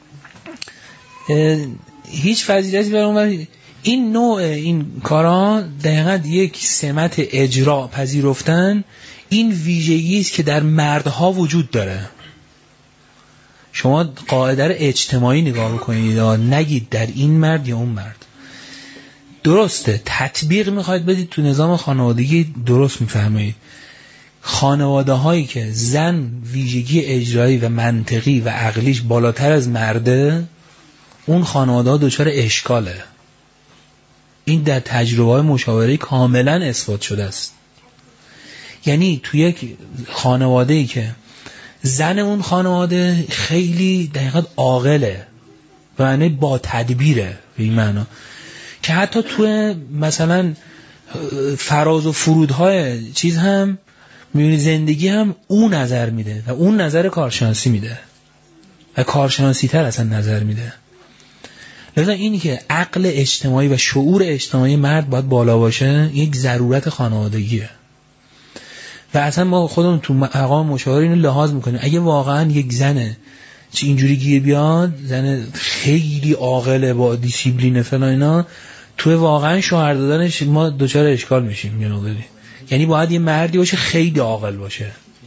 هیچ فضیلتی برای اون این نوع این کارا دقیقاً یک سمت اجرا پذیرفتن، این ویژگی است که در مردها وجود داره. شما قاعده رو اجتماعی نگاه بکنید، نگید در این مرد یا اون مرد. درسته تطبیق میخواید بدید تو نظام خانوادگی، درست میفهمید. خانواده هایی که زن ویژگی اجرایی و منطقی و عقلیش بالاتر از مرده، اون خانواده ها دچار اشکاله. این در تجربه های مشاوره کاملا اثبات شده است. یعنی تو یک خانواده‌ای که زن اون خانواده خیلی دقیقاً عاقله و معنی با تدبیره، به این معنا که حتی تو مثلا فراز و فرودهای چیز هم میبینی زندگی هم اون نظر میده و اون نظر کارشناسی میده و کارشناسی تر اصلا نظر میده. لذا اینی که عقل اجتماعی و شعور اجتماعی مرد باید بالا باشه یک ضرورت خانوادگیه. و اصلا ما خودمون تو مقام مشاوره اینو لحاظ میکنیم اگه واقعا یک زنه چه اینجوری گیر بیاد، زن خیلی عاقله با دیسیپلین فلان اینا، تو واقعا شوهر دادنش ما دوچار اشکال میشیم. یعنی باید یه مردی باشه خیلی عاقل باشه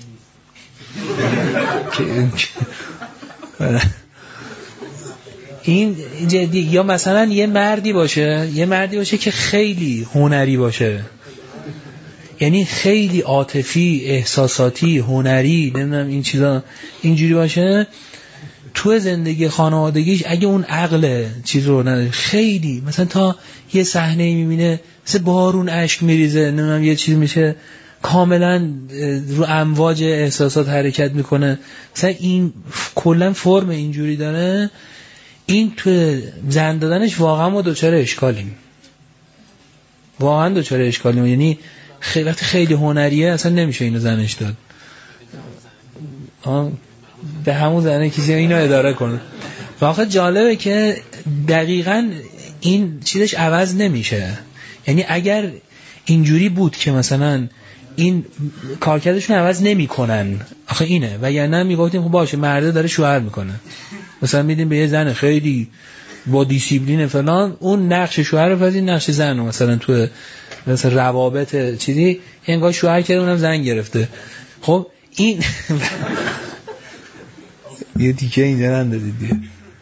این جدی. یا مثلا یه مردی باشه که خیلی هنری باشه، یعنی خیلی عاطفی، احساساتی، هنری، نمیدونم این چیزا اینجوری باشه. تو زندگی خانوادگیش اگه اون عقل چیز رو نداره، خیلی مثلا تا یه صحنه میبینه مثل بارون اشک میریزه، نمیدونم یه چیز میشه، کاملا رو امواج احساسات حرکت میکنه، مثلا این کلا فرم اینجوری داره، این تو زن دادنش واقعا ما دوچار اشکالیم. یعنی وقتی خیلی هنریه اصلا نمیشه اینو زنش داد. به همون زنه کسی اینو اداره کنه. واقعا جالبه که دقیقاً این چیزش عوض نمیشه. یعنی اگر اینجوری بود که مثلا این کارکردشون عوض نمیکنن، آخه اینه، و یا نه میگفتیم خب باشه مرده داره شوهر میکنه، مثلا میدیم به یه زن خیلی با دیسیپلین فلان، اون نقش شوهر رو پذیر، نقش زن رو مثلا تو مثلا روابط چیزی انگار شوهر کرده اونم زن گرفته. خب این یه تیکه اینجا نندازید دیگه.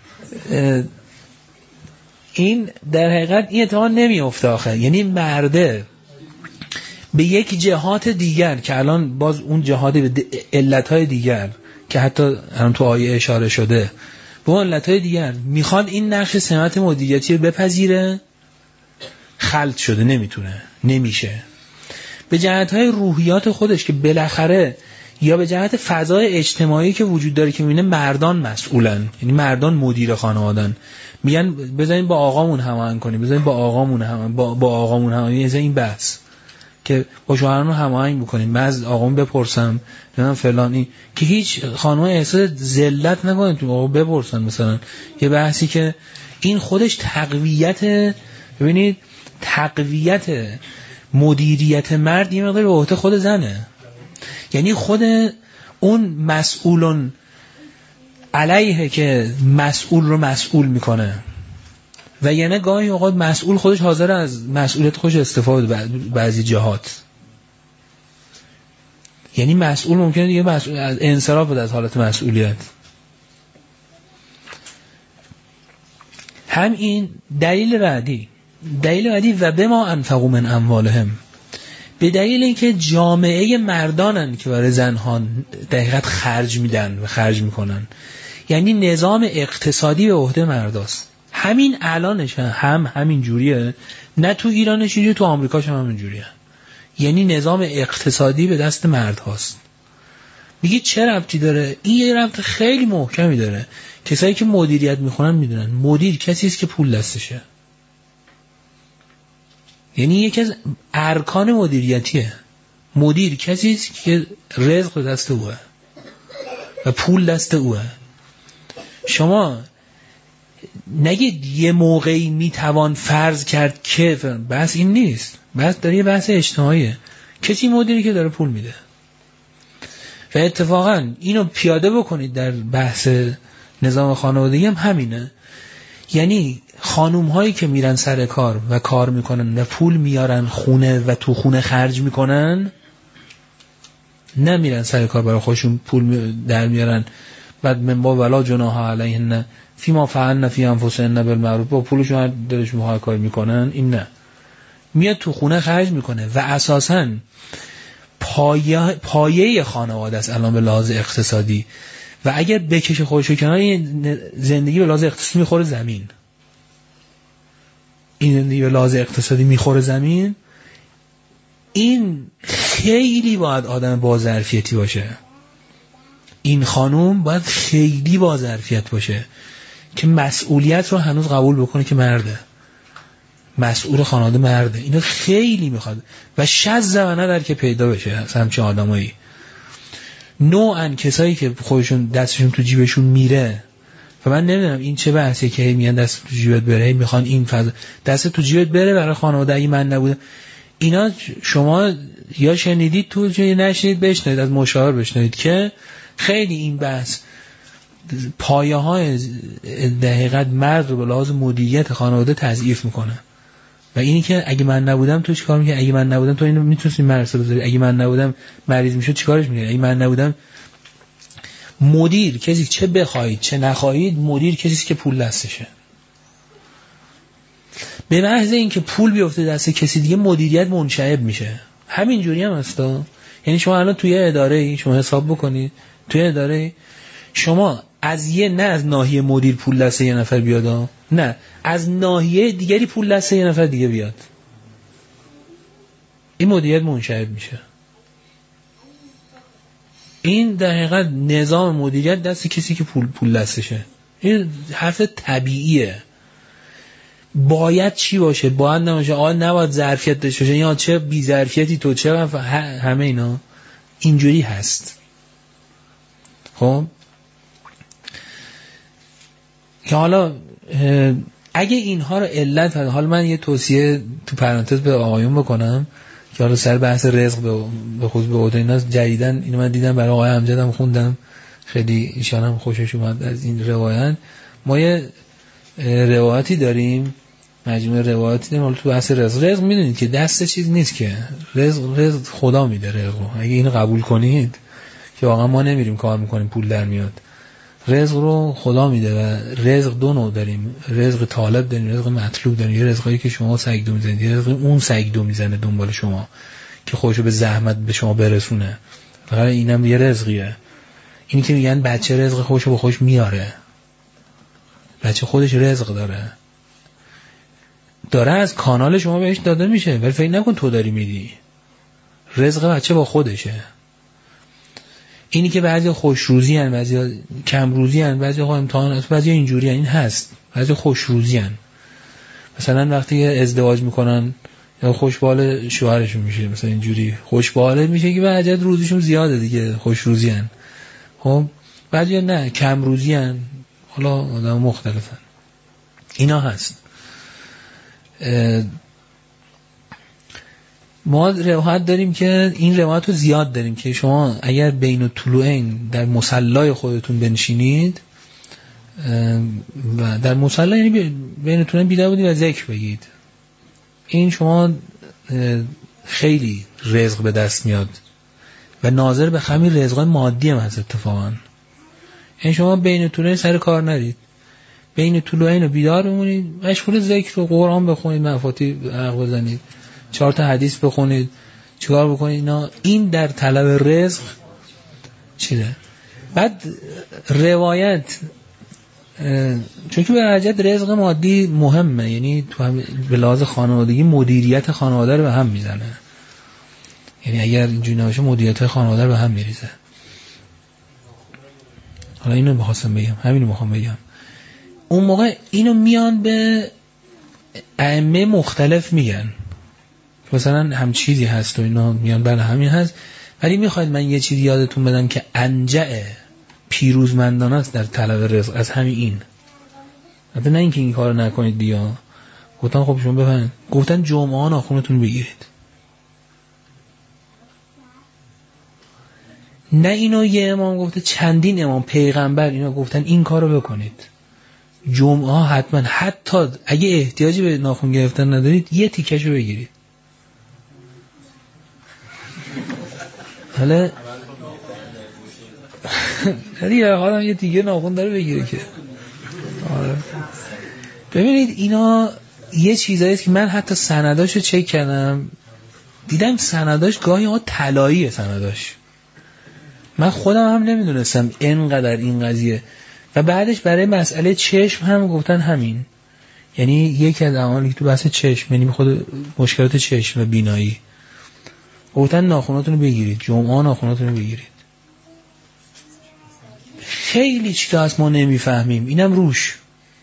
این در حقیقت این اتفاق نمیفته آخه. یعنی مرده به یک جهات دیگر که الان باز اون جهات به علتهای دیگر که حتی هم تو آیه اشاره شده، به اون علتهای دیگر میخواد این نقش سمت مدیریتی رو بپذیره، خلط شده، نمیشه. به جهتهای روحیات خودش که بالاخره، یا به جهت فضای اجتماعی که وجود داره که میبینه مردان مسئولن، یعنی مردان مدیر خانوادن، میگن بذارین با آقامون هماهنگ کنیم، بذارین با آقامون هماهنگ، یعنی این بحث که با شوهرانو هماهنگ بکنیم، من از آقام بپرسم نمیدونم فلانی، که هیچ خانم احساس ذلت نکنه تو آقا بپرسن. مثلا یه بحثی که این خودش تقویت، ببینید تقویت مدیریت مرد یه مقدار به عهده خود زنه. یعنی خود اون مسئولون علیه که مسئول رو مسئول میکنه، و یعنی گاهی اوقات مسئول خودش حاضر از مسئولیت خودش استفاده بعضی جهات. یعنی مسئول ممکنه دیگه مسئول از انصراف بده از حالت مسئولیت. هم این دلیل بعدی و بما انفقوا من اموالهم، به دلیل اینکه جامعه مردانن که برای زنها دقیقاً خرج میدن و خرج میکنن، یعنی نظام اقتصادی به عهده مرداست. همین الانش همین جوریه، نه تو ایرانش اینجوریه، تو آمریکاش هم همین جوریه. یعنی نظام اقتصادی به دست مرد هاست. میگی چه ربطی داره؟ این یه ربط خیلی محکمی داره. کسایی که مدیریت میخونن میدونن مدیر کسی است که پول دستشه. یعنی یکی از ارکان مدیریتیه. مدیر کسی است که رزق دست اوه و پول دست اوه. شما نگید یه موقعی میتوان فرض کرد که بحث این نیست، بحث داره یه بحث اجتماعیه. کسی مدیری که داره پول میده. و اتفاقا اینو پیاده بکنید در بحث نظام خانوادگی هم همینه. یعنی خانوم هایی که میرن سر کار و کار میکنن و پول میارن خونه و تو خونه خرج میکنن، نمیرن سر کار برای خودشون پول در میارن بعد منبا ولا جناح علیهن فیما فعلن فی انفسهن بالمعروف، با پولشون دلش میخواد کار میکنن. این نه، میاد تو خونه خرج میکنه و اساساً پایه خانواده است الان به لحاظ اقتصادی. و اگر بکشه خودشو کنار، این زندگی به لحاظ اقتصادی میخوره زمین. این زندگی به لحاظ اقتصادی میخوره زمین. این خیلی باید آدم با ظرفیتی باشه. این خانوم باید خیلی با ظرفیت باشه که مسئولیت رو هنوز قبول بکنه که مرده، مسئول خانواده مرده. اینو خیلی میخواد و شذ و ندر که پیدا بشه همچین آدمایی. نوعاً کسایی که خودشون دستشون تو جیبشون میره، و من نمیدونم این چه بحثیه که میان دست تو جیبت بره، میخوان این فضا دست تو جیبت بره برای خانواده. اگه من نبودم اینا، شما یا شنیدید تو جایی نشنید بشنوید، از مشاور بشنوید که خیلی این بحث پایه های دقیقاً مرد رو به لحاظ مدیریت خانواده تضعیف میکنه. و اینی که اگه من نبودم تو چیکار می‌کردی، اگه من نبودم تو اینو میتونستی مرسه بذاری، اگه من نبودم مریض میشد چیکارش می‌کردی، اگه من نبودم. مدیر کسی چه بخواید چه نخواهید، مدیر کسی که پول دستشه. به محض اینکه پول بیفته دست کسی دیگه مدیریت منشعب میشه. همین جوری هم هستا. یعنی شما الان توی اداره شما حساب بکنید، توی اداره شما از نه از ناحیه مدیر پول دست یه نفر بیاد، نه از ناحیه دیگری پول دست یه نفر دیگه بیاد، این مدیریت منشعب میشه. این در حقیقت نظام مدیریت دست کسی که پول دستشه. این حرف طبیعیه. باید چی باشه، باید نباشه، نباید ظرفیت داشته باشه، یا چه بی ظرفیتی تو، چه همه اینا اینجوری هست. خب که حالا اگه اینها رو علت، حالا من یه توصیه تو پرانتز به آقایون بکنم که حالا سر بحث رزق به خصوص به عهده اینا جدیدن اینو من دیدم، برای آقای امجدم خوندم، خیلی ایشان هم خوشش اومد از این روایت. ما یه روایتی داریم، مجموعه روایتی داریم تو بحث رزق میدونید که دست چیز نیست که، رزق خدا میده رزق. اگه اینو قبول کنید که واقعا ما نمیریم کار میکنیم پول در میاد، رزق رو خدا میده. و رزق دو نوع داریم، رزق طالب داریم، رزق مطلوب داریم. یه رزقایی که شما سگدو میزنید، یه رزق اون سگدو میزنه دنبال شما که خودشو به زحمت به شما برسونه. فقط اینم یه رزقیه. اینی که میگن بچه رزق خودشو به خودش میاره، بچه خودش رزق داره از کانال شما بهش داده میشه، ولی فکر نکن تو داری میدی. رزق بچه با خودشه. اینی که بعضی خوش روزی هن، بعضی کم روزی هن، بعضی امتحان هست، بعضی اینجوری هن. این هست بعضی خوش روزی هن. مثلا وقتی ازدواج میکنن یا خوشبال شوهرشون میشه، مثلا اینجوری خوشباله میشه که بعضی روزیشون زیاده دیگه، خوش روزی هن. خب بعضی نه کم روزی هن، حالا آدم مختلفن. اینا هست. ما روایت داریم که این روایت رو زیاد داریم که شما اگر بین الطلوعین در مصلای خودتون بنشینید و در مصلا یعنی بین الطلوعین بیدار بودید و ذکر بگید، این شما خیلی رزق به دست میاد و ناظر به همین رزقای مادی هم هست اتفاقا. این شما بین الطلوعین سر کار نرید، بین الطلوعین بیدار بمونید، مشغول ذکر و قرآن بخونید، مفاتیح عرق بزنید، 4 تا حدیث بخونید، چیکار بکنید اینا. این در طلب رزق چیه؟ بعد روایت چون که به حجت رزق مادی مهمه، یعنی تو هم به لحاظ خانوادگی مدیریت خانواده رو به هم میزنه. یعنی اگر اینجوری نباشه مدیریت خانواده رو به هم میریزه. حالا اینو می‌خواستم بگم، همینو می‌خوام بگم. اون موقع اینو میان به ائمه مختلف میگن مثلا هم چیزی هست و اینا میان بله همین هست، ولی میخواید من یه چیزی یادتون بدم که انجع پیروزمندانه است در طلب رزق از همین این. البته نه اینکه این کارو نکنید دیگه، گفتن خب شما بفهمید، گفتن جمعه ناخونتون بگیرید. نه اینو یه امام گفته، چندین امام پیغمبر اینا گفتن این کارو بکنید. جمعه حتما، حتی اگه احتیاجی به ناخون گرفتن ندارید یه تیکشو بگیرید. حالا یه آدم یه تیکه ناخون داره بگیره که ببینید اینا یه چیزایی است که من حتی سنداشو چک کردم، دیدم سنداش گاهی ها طلاییه سنداش. من خودم هم نمیدونستم اینقدر این قضیه. و بعدش برای مسئله چشم هم گفتن همین، یعنی یکی از عواملی که تو بحث چشم، یعنی خود مشکلات چشم و بینایی، گفتن ناخوناتون رو بگیرید، جمعه ناخوناتون رو بگیرید. خیلی چیزا هست ما نمیفهمیم، اینم روش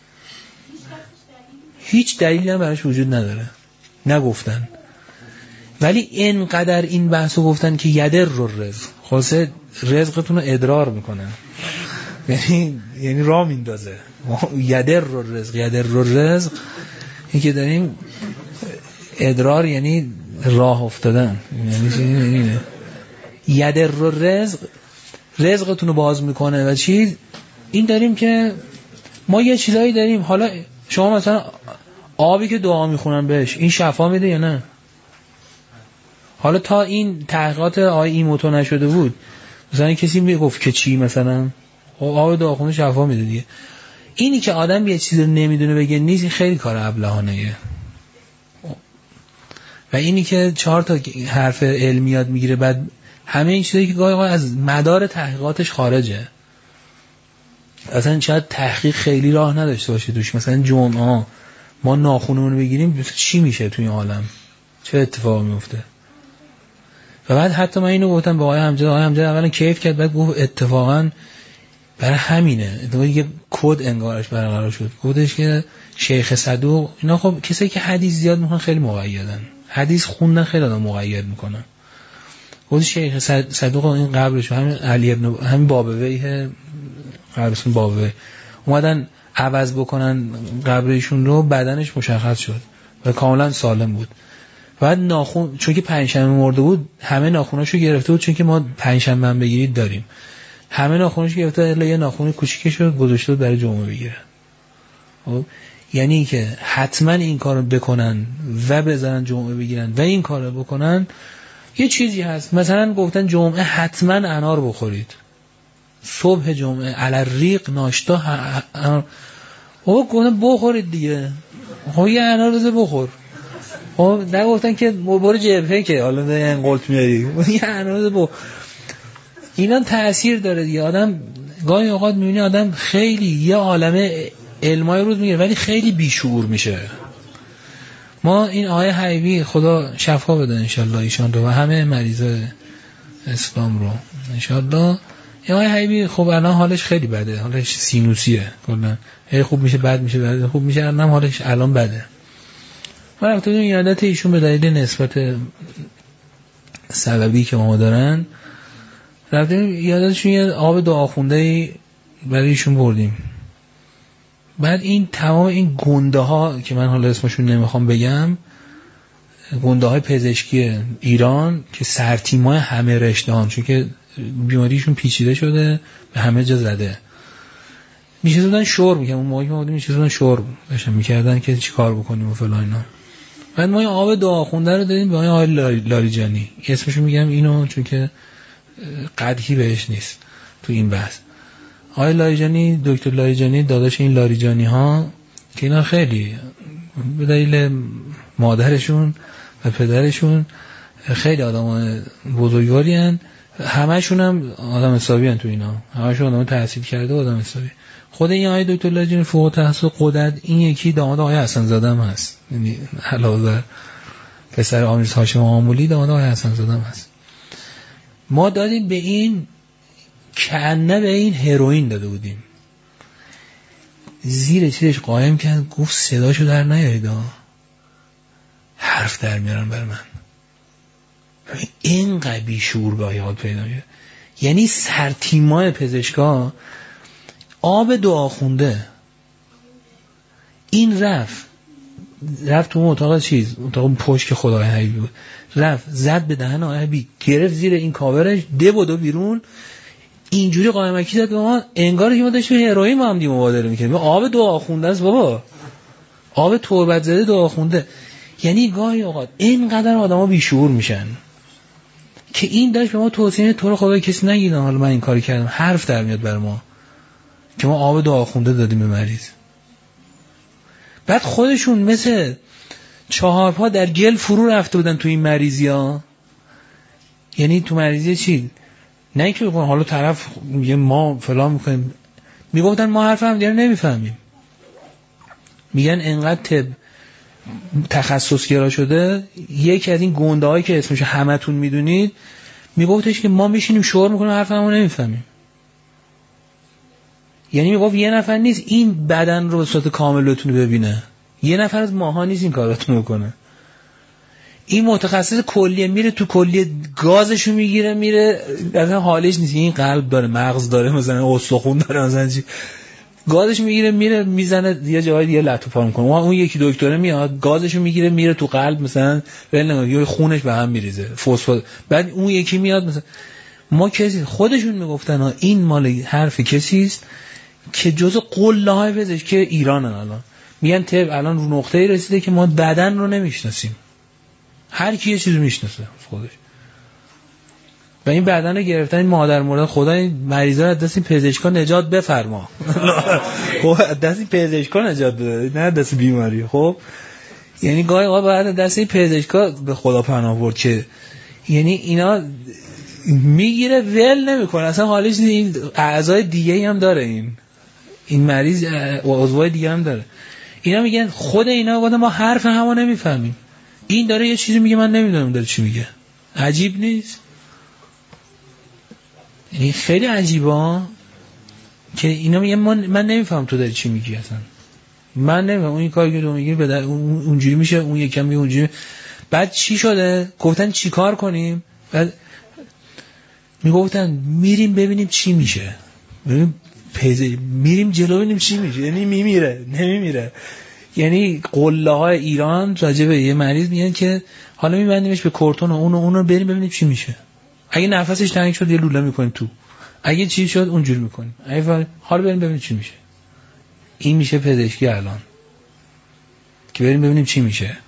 هیچ دلیلی هم براش وجود نداره، نگفتن. ولی اینقدر این بحثو گفتن که یدر رو رزق، خاصه رزقتون رو ادرار میکنن، یعنی راه میندازه. یدر رو رزق، یدر رو رزق این که داریم ادرار، یعنی راه افتادن. یعنی اینه ید رو رزقتون رو باز میکنه و چیز این داریم که ما یه چیزایی داریم. حالا شما مثلا آبی که دعا میخونن بهش این شفا میده یا نه؟ حالا تا این تحقیقات ایموتو نشده بود مثلا کسی میگفت که چی مثلا آب دعا خونه شفا میده دیگه. اینی که آدم یه چیز رو نمیدونه بگه نیست خیلی کار ابلهانه‌ایه. و اینی که 4 تا حرف علمیات میگیره بعد همه این چیزایی که گاهی از مدار تحقیقاتش خارجه، اصلا شاید تحقیق خیلی راه نداشته باشه توش. مثلا جمعه ما ناخونمون رو بگیریم چی میشه توی عالم، چه اتفاقی میفته. و بعد حتی من اینو گفتم به آقای حمزه اولا کیف کرد، بعد گفت اتفاقا برای همینه یه کد انگارش برقرار شد. کدش که شیخ صدوق اینا خب کسایی که حدیث زیاد میخوان خیلی مقیدن، حدیث خوندن خیلی آدم مقید میکنن. خود شیخ صدوق این قبرش همین علی ابن همین بابویه قبرشون بابوی اومدن عوض بکنن قبرشون رو، بدنش مشخص شد و کاملا سالم بود. بعد ناخون چون که پنجشنبه مرده بود همه ناخوناشو گرفته بود، چون که ما پنجشنبه هم بگیرید داریم، همه ناخوناشو گرفته الا یه ناخون کوچیکش رو گذاشته بود برای جمعه بگیره. خب یعنی که حتما این کارو بکنن و بذارن جمعه بگیرن و این کارو بکنن. یه چیزی هست مثلا گفتن جمعه حتما انار بخورید، صبح جمعه علالریق ناشتا او گفتن بخورید دیگه. خب یه انار رو بخور. خب نگفتن که برو جبهه که حالا این قلت میاری یه انار رو بخور. اینا تأثیر داره دیگه. آدم گاهی اوقات میبینی آدم خیلی یه عالمه علمای روز میگیره ولی خیلی بیشعور میشه. ما این آیه حیبی خدا شفا بده انشالله ایشان رو و همه مریضای اسلام رو انشالله. این آیه حیبی خب الان حالش خیلی بده، حالش سینوسیه کلا، هی خوب میشه بعد میشه بعد خوب میشه، الان حالش الان بده. من رفتم یادت ایشون به دلیل نسبت سببی که ما دارن رفتیم یادتشون یه آب دعا خونده برای ایشون بردیم. بعد این تمام این گنده ها که من حالا اسمشون نمیخوام بگم، گنده های پزشکی ایران که سرتیمای همه رشتهان، چون که بیماریشون پیچیده شده به همه جا زده، میشدن شور میکنن. اون موقعی که ما بودیم میشدن شور بشن میکردن که چی کار بکنیم و فلان اینا. بعد ما این آب دعا خونده رو دادیم به آقای لاریجانی، اسمشو میگم اینو چون که قدحی بهش نیست تو این بحث. آقای لاریجانی، دکتر لاریجانی، داداش این لاریجانی ها که اینا خیلی به دلیل مادرشون و پدرشون خیلی آدم بزرگواری هن، همه‌شون هم آدم حسابی هن تو اینا، همه‌شون آدم تحصیل کرده و آدم حسابی. خود این آقای دکتر لاریجانی فوق تحصیل قدرت، این یکی داماد آقای حسن زاده هم هست، یعنی علاوه پسر آمیز هاشم آمولی داماد آقای حسن زاده هم هست. ما دادیم به این کنه به این هروئین داده بودیم، زیر چیزش قایم کرد، گفت صداشو در نیارید حرف در میارن بر من. این قبی شعور به یاد پیدا میشه. یعنی سرتیمای پزشکا آب دعا خونده این رفت تو اتاق چیز، اتاق پشت که خدای حبیبی بود، رفت زد به دهن آقای حبیبی، گرفت زیر این کاورش دو بیرون، اینجوری قائمکی زد به ما انگار که ما داشتیم هروئین ما هم دی مبادله میکنیم. آب دعا خونده است بابا، آب تربت زده دعا خونده. یعنی گاهی اوقات اینقدر آدما بیشعور میشن که این داشت به ما توصیه تو رو خدا کسی نگیدن حالا من این کاری کردم، حرف در میاد بر ما که ما آب دعا خونده دادیم به مریض. بعد خودشون مثل 4 پا در گل فرو رفته بودن تو این مریضی ها. یعنی تو مریضی چی؟ نه اینکه بگن حالا طرف میگه ما فلان میکنیم، میگفتن ما حرف هم دیگه نمیفهمیم. میگن انقدر طب تخصص گرا شده، یکی از این گنده هایی که اسمش همتون میدونید میگفتش که ما میشینیم شعر میکنیم حرف همون نمیفهمیم. یعنی میگفت یه نفر نیست این بدن رو به صورت کامل بتونه ببینه، یه نفر از ماها نیست این کاراتون بکنه. این متخصص کلیه میره تو کلیه گازشو میگیره میره، اصلا حالش نیست. این قلب داره، مغز داره، مثلا استخون داره، مثلا چی گازش میگیره میره میزنه یه جای دیگه لطو پا میکنه. اون یکی دکتره میاد گازشو میگیره میره تو قلب مثلا یا خونش به هم میریزه فسفر. بعد اون یکی میاد مثلا ما کسی خودشون میگفتن ها این مال حرف کسی است که جزء قله‌های پزشکی ایرانن. الان میگن طب الان رو نقطه‌ای رسیده که ما بدن رو نمیشناسیم، هر کی یه چیزو میشناسه خودش. و این بدن رو گرفتن این مادر مرده خدا این مریضا رو از دست این پزشکا نجات بفرما. خب از دست این پزشکا نجات بده نه دست بیماری. خب یعنی گاهی اوقات باید دست این پزشکا به خدا پناه برد که یعنی اینا میگیره ول نمیکنه اصلا حالش. این اعضای دیگه هم داره این مریض عضوای دیگه هم داره. اینا میگن خود اینا گفتن ما حرف همو نمیفهمیم، این داره یه چیزی میگه من نمیدونم داره چی میگه. عجیب نیست؟ یعنی خیلی عجیبه که اینا میگن من نمیفهم تو داری چی میگی اصلا. من نمیفهم اون این کاری که تو میگی به اونجوری میشه اون یکم میگه اونجوری. بعد چی شده؟ گفتن چی کار کنیم؟ بعد میگفتن میریم ببینیم چی میشه. ببینیم میریم جلو ببینیم چی میشه. یعنی میمیره نمیمیره. یعنی قله‌های ایران راجع به یه مریض میگن که حالا میبندیمش به کورتون و اونو بریم ببینیم چی میشه. اگه نفسش تنگ شد یه لوله میکنیم تو، اگه چی شد اونجوری میکنیم، حالا بریم ببینیم چی میشه. این میشه پزشکی الان که بریم ببینیم چی میشه.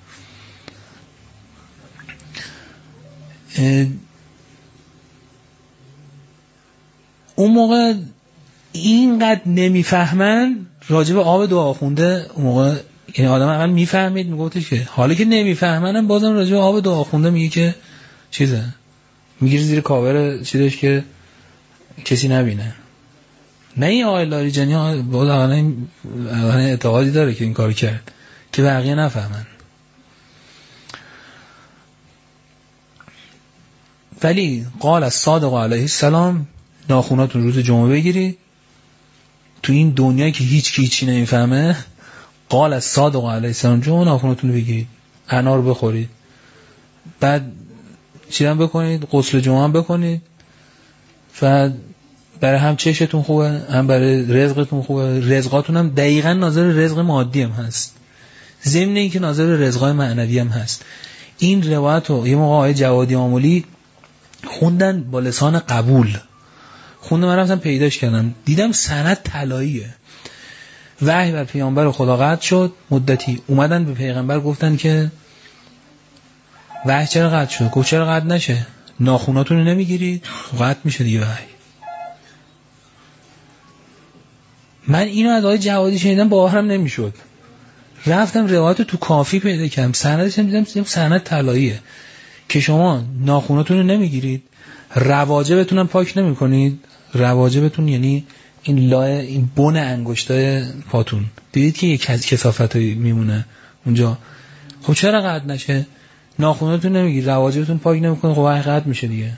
اون موقع اینقدر نمیفهمن راجع به آب دعا خونده. اون موقع یعنی آدم اول میفهمید میگفتش که حالا که نمیفهمنم بازم راجع به آب دعا خونده میگه که چیزه میگیره زیر کاور چیزش که کسی نبینه. نه این آقای لاریجانی بود اقلا اعتقادی داره که این کار کرد که بقیه نفهمن. ولی قال الصادق علیه السلام ناخوناتون روز جمعه بگیرید. تو این دنیایی که هیچی نمیفهمه قال الصادق علیه السلام جمعه ناخوناتون رو بگیرید، انار بخورید، بعد چیدن بکنید، غسل جمعه هم بکنید و برای هم چشتون خوبه هم برای رزقتون خوبه. رزقاتون هم دقیقا ناظر رزق مادی هم هست، ضمن این که ناظر رزقای معنوی هم هست. این روایت رو یه موقع آقای جوادی آملی خوندن با لسان قبول، خوندم من رفتم پیداش کردم دیدم سند طلاییه. وحی بر پیامبر خدا قطع شد مدتی، اومدن به پیغمبر گفتن که وحی چرا قطع شد؟ گفت چرا قطع نشه؟ ناخوناتون رو نمیگیرید قطع میشه دیگه وحی. من اینو از آقای جوادی شنیدم باورم نمیشد. رفتم روایت تو کافی پیدا کردم، سندش دیدم سند طلاییه که شما ناخوناتون رو نمیگیرید، رواجبتون هم پاک نمیکنید. رواجبتون یعنی این بن انگشتای پاتون، دیدید که یک کثافتایی میمونه اونجا. خب چرا قطع نشه؟ ناخوناتون نمیگیرید، رواجبتون پاک نمیکنید، خب قطع میشه دیگه.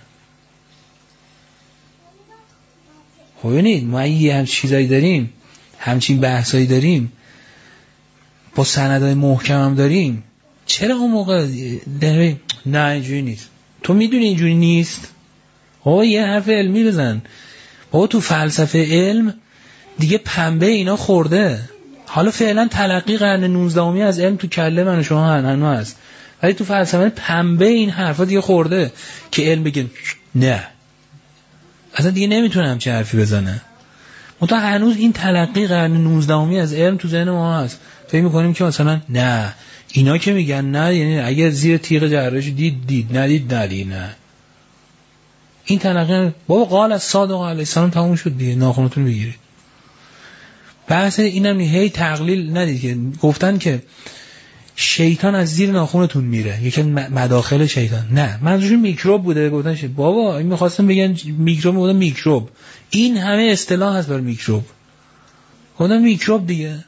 خب ببینید ما یه همچین چیزایی داریم، همچین بحثایی داریم، با سندهای محکم هم داریم، چرا اون موقع نه اینجوری نیست؟ تو میدونی اینجوری نیست؟ خب یه حرف علمی بزن. بابا تو فلسفه علم دیگه پنبه اینا خورده. حالا فعلا تلقی قرن 19 از علم تو کله من و شما هنوز هست، ولی تو فلسفه پنبه این حرفا دیگه خورده که علم بگه نه اصلا دیگه نمیتونه همچین حرفی بزنه. منتها هنوز این تلقی قرن 19 از علم تو ذهن ما هست. فکر می‌کنیم که مثلا نه اینا که میگن نه یعنی اگر زیر تیغ جراحش دید ندید نه. این تلقی بابا قال الصادق علیه السلام تموم شد دیگه، ناخونتون بگیرید. بحث اینم هی تقلیل ندید که گفتن که شیطان از زیر ناخونتون میره، یکی مداخل شیطان. نه منظورش میکروب بوده. گفتن بابا این می‌خواستم بگن میکروب، بودن میکروب. این همه اصطلاح هست برای میکروب. گفتن میکروب دیگه.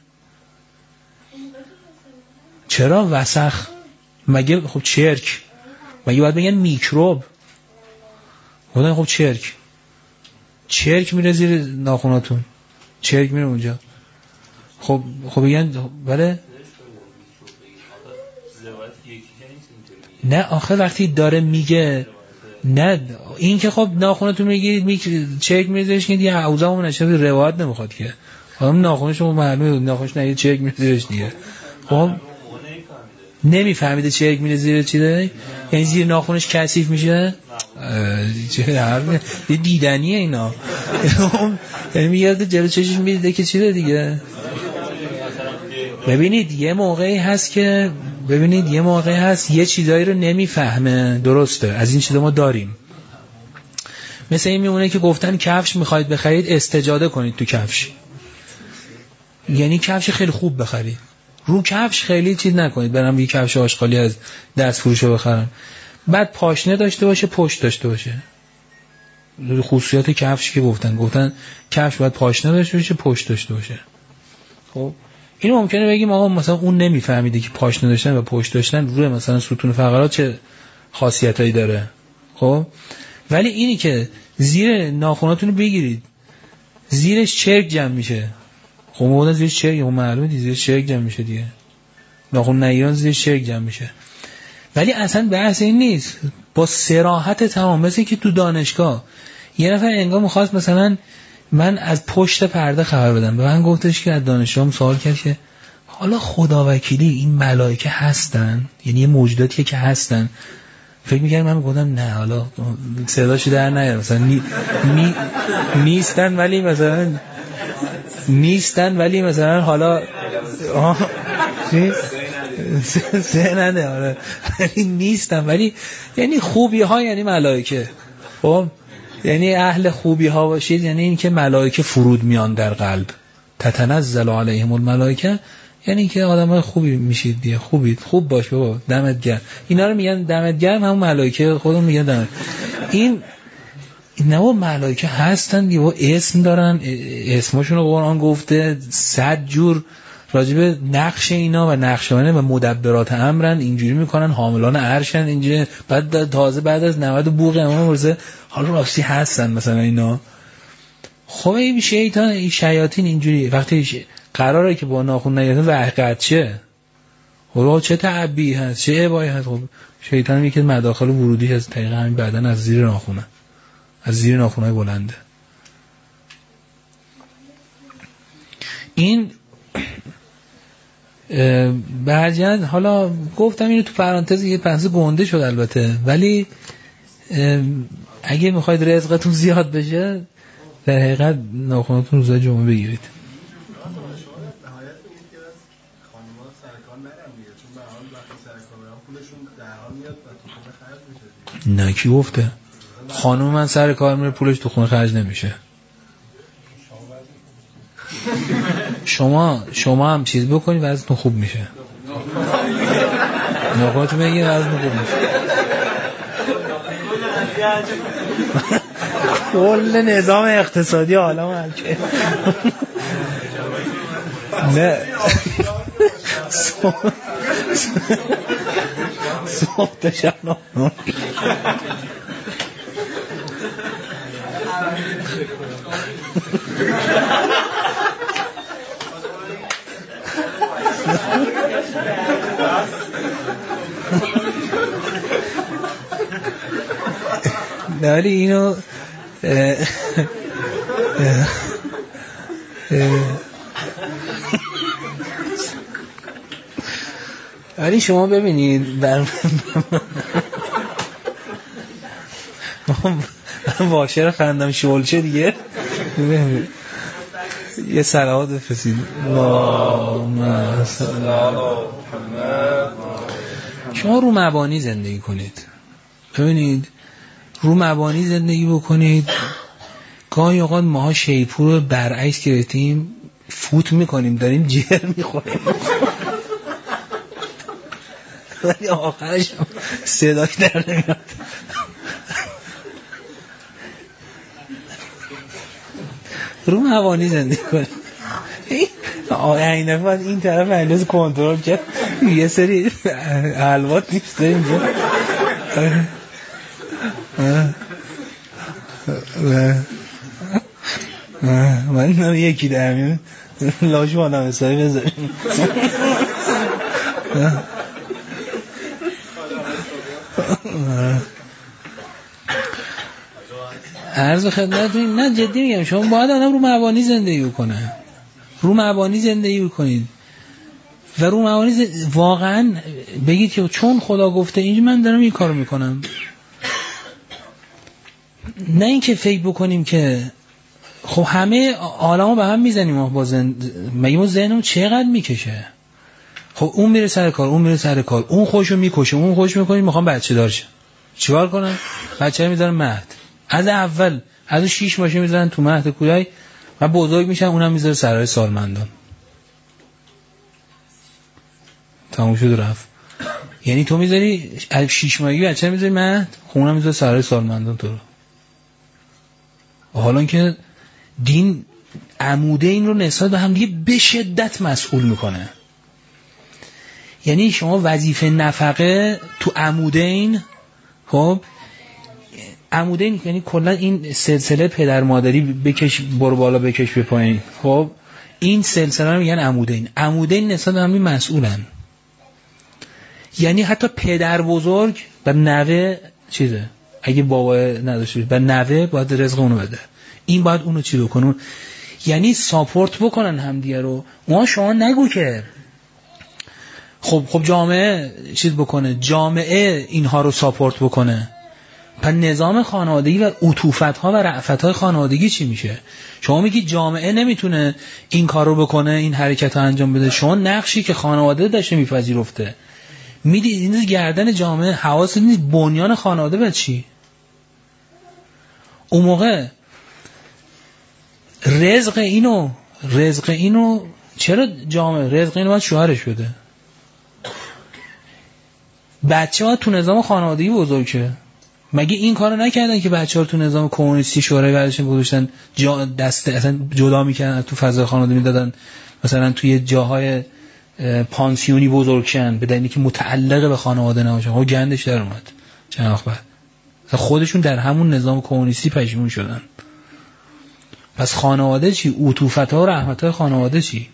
چرا وسخ؟ مگه خب چرک، مگه باید بگن میکروب؟ گفتن خب چرک میره زیر ناخوناتون، چرک میره اونجا. خب بگن بله. نه آخه وقتی داره میگه نه این که خب ناخونتون میگیرید چرک میریزش که دیگه اوضاعمون نشه روایت نمیخواد که هم ناخونش رو معلومه ناخونش نه چرک میره زیرش دیگه. خب نمیفهمیده چرک میره زیر چی داره، یعنی زیر ناخونش کثیف میشه. چه حرفه دیدنیه اینا. یعنی میاد جلو چشش میده که چی ده دیگه. ببینید یه موقعی هست یه چیزایی رو نمیفهمه. درسته، از این چیزا ما داریم. مثل این میمونه که گفتن کفش میخواید بخرید استجاده کنید تو کفش، یعنی کفش خیلی خوب بخرید، رو کفش خیلی چیز نکنید. برام یه کفش آشغالی از دست فروشو بخرم، بعد پاشنه داشته باشه، پشت داشته باشه. خصوصیات کفش که گفتن کفش باید پاشنه داشته باشه، پشت داشته باشه. خب اینو ممکنه بگیم آقا مثلا اون نمیفهمیده که پاشنه داشتن و پشت داشتن روی مثلا ستون فقرات چه خاصیتایی داره. خب ولی اینی که زیر ناخوناتون رو بگیرید زیرش چرک جمع میشه. خب موقع زیرش چرک، اون معلومه زیرش چرک جمع میشه دیگه. ناخون نگیران زیرش چرک جمع میشه. ولی اصلا بحث این نیست، با صراحت تمام. مثل که تو دانشگاه یه نفر انگار میخواست مثلا من از پشت پرده خبر بدم، به من گفتش که از دانشجوام سوال کرد که حالا خداوکیلی این ملائکه هستن، یعنی یه موجوداتی که هستن. فکر می‌کردم، من میگفتم نه حالا صداشو در نیار، مثلا نیستن ولی مثلا حالا نده آره ولی نیستن، ولی یعنی خوبی ها، یعنی ملائکه. خب یعنی اهل خوبی ها باشید، یعنی این که ملائکه فرود میان در قلب، تتنزل علیهم الملائکه، یعنی که آدمای خوبی میشید دیگه. خوب باش بابا، دمت گرم. اینا رو میگن دمت گرم، همون ملائکه خودمون میگن دمت. این نه ملائکه هستن دیگه، اسم دارن، اسمشون رو قرآن گفته 100 جور راجب نقش اینا و نقشوانه و مدبرات امرن، اینجوری میکنن، حاملان عرشن، اینجوری. بعد تازه بعد از 90 بوق امام مرزه حالا راستی هستن مثلا اینا. خب این شیطان، این شیاطین اینجوری وقتی قراره که با ناخون نگیرن وحقت چه خب چه تعبی هست، چه عبایی هست. خب شیطان میگه که مداخل ورودیش از طریق همین بدن، از زیر ناخونه، از زیر ناخونای بلنده. این برجن حالا گفتم اینو تو پرانتز، یه پرانتز گنده شد البته، ولی اگه میخواید رزقتون زیاد بشه در حقیقت ناخونتون روزای جمعه بگیرید. نه کی گفته؟ خانم من سر کار میره پولش تو خونه خرج نمیشه. شما هم چیز بکنید وزنتون خوب میشه. ناخونتون بگید وزنتون خوب میشه. کل نظام اقتصادی عالم هلکه. نه صبح تا شب ناخون. ولی اینو ولی شما ببینید من واشه رو خندم شولچه دیگه. یه صلوات بفرستید. شما رو مبانی زندگی کنید. ببینید رو مبانی زندگی بکنید. گاهی اوقات ماها شیپور رو برعکس گرفتیم، فوت میکنیم، داریم جر میخوریم، ولی آخرش صداش در نمیاد. رو مبانی زندگی کنید. این دفعه این طرف انداز کنترل کرد، یه سری حلوات نیست داریم اینجا. من یکی درمیم لاشو آدم حسابی بذاریم. عرض خدمت. نه جدی میگم، شما باید آدم رو مبانی زندگی کنه. رو مبانی زندگی بکنید و رو مبانی واقعا بگید که چون خدا گفته اینجا من دارم این کارو میکنم. نه اینکه فکر بکنیم که خب همه عالمو به هم میزنیم مگه ما ذهنمون چقدر میکشه. خب اون میره سر کار، اون میره سر کار، اون خوشو میکشه، اون خوش میکنه، میخوام بچه دار شه. چیکار کنن؟ بچه‌ها میذارن مهد. از اول از 6 ماهه میذارن تو مهد کودک و بزرگ میشن، اونم میذاره سرای سالمندان. تموم شد رفت. یعنی تو میذاری از 6 ماهگی بچه میذاری مهد، اونم میذاره سرای سالمندان تو رو. حالا که دین عموده این رو نسبت به هم دیگه به شدت مسئول میکنه. یعنی شما وظیفه نفقه تو عمودین، خب عمودین یعنی کلا این سلسله پدر مادری بکش برو بالا بکش به پایین، خب این سلسله رو میگن عمودین. عمودین نسبت به هم مسئولن. یعنی حتی پدر بزرگ و نوه چیزه، اگه بابا نداشته و نوه باید رزق اونو بده، این باید اونو چی بکنه، یعنی ساپورت بکنن همدیگه رو. ما شما نگو که خب جامعه چیز بکنه، جامعه اینها رو ساپورت بکنه. پس نظام خانوادگی و عطوفت‌ها و رأفت‌های خانوادگی چی میشه؟ شما میگی جامعه نمیتونه این کار رو بکنه، این حرکت رو انجام بده. شما نقشی که خانواده داشته میپذیرفته میدی این گردن جامعه، حواست نیست بنیان خانواده به چی؟ اون موقع رزق اینو چرا جامعه رزق اینو باید شوهرش بده؟ بچه ها تو نظام خانوادگی بزرگ شه. مگه این کارو نکردن که بچه‌ها تو نظام کمونیستی شورای ورزشون گذاشتن دست اصلا جدا میکردن تو فضای خانواده میدادن، مثلا توی جاهای پانسیونی بزرگ شن به دلیلی که متعلق به خانواده نباشن. ها گندش در اومد چند وقت بعد خودشون در همون نظام کمونیستی پشیمون شدن. پس خانواده چی؟ عطوفت‌ها و رحمت‌های خانواده چی؟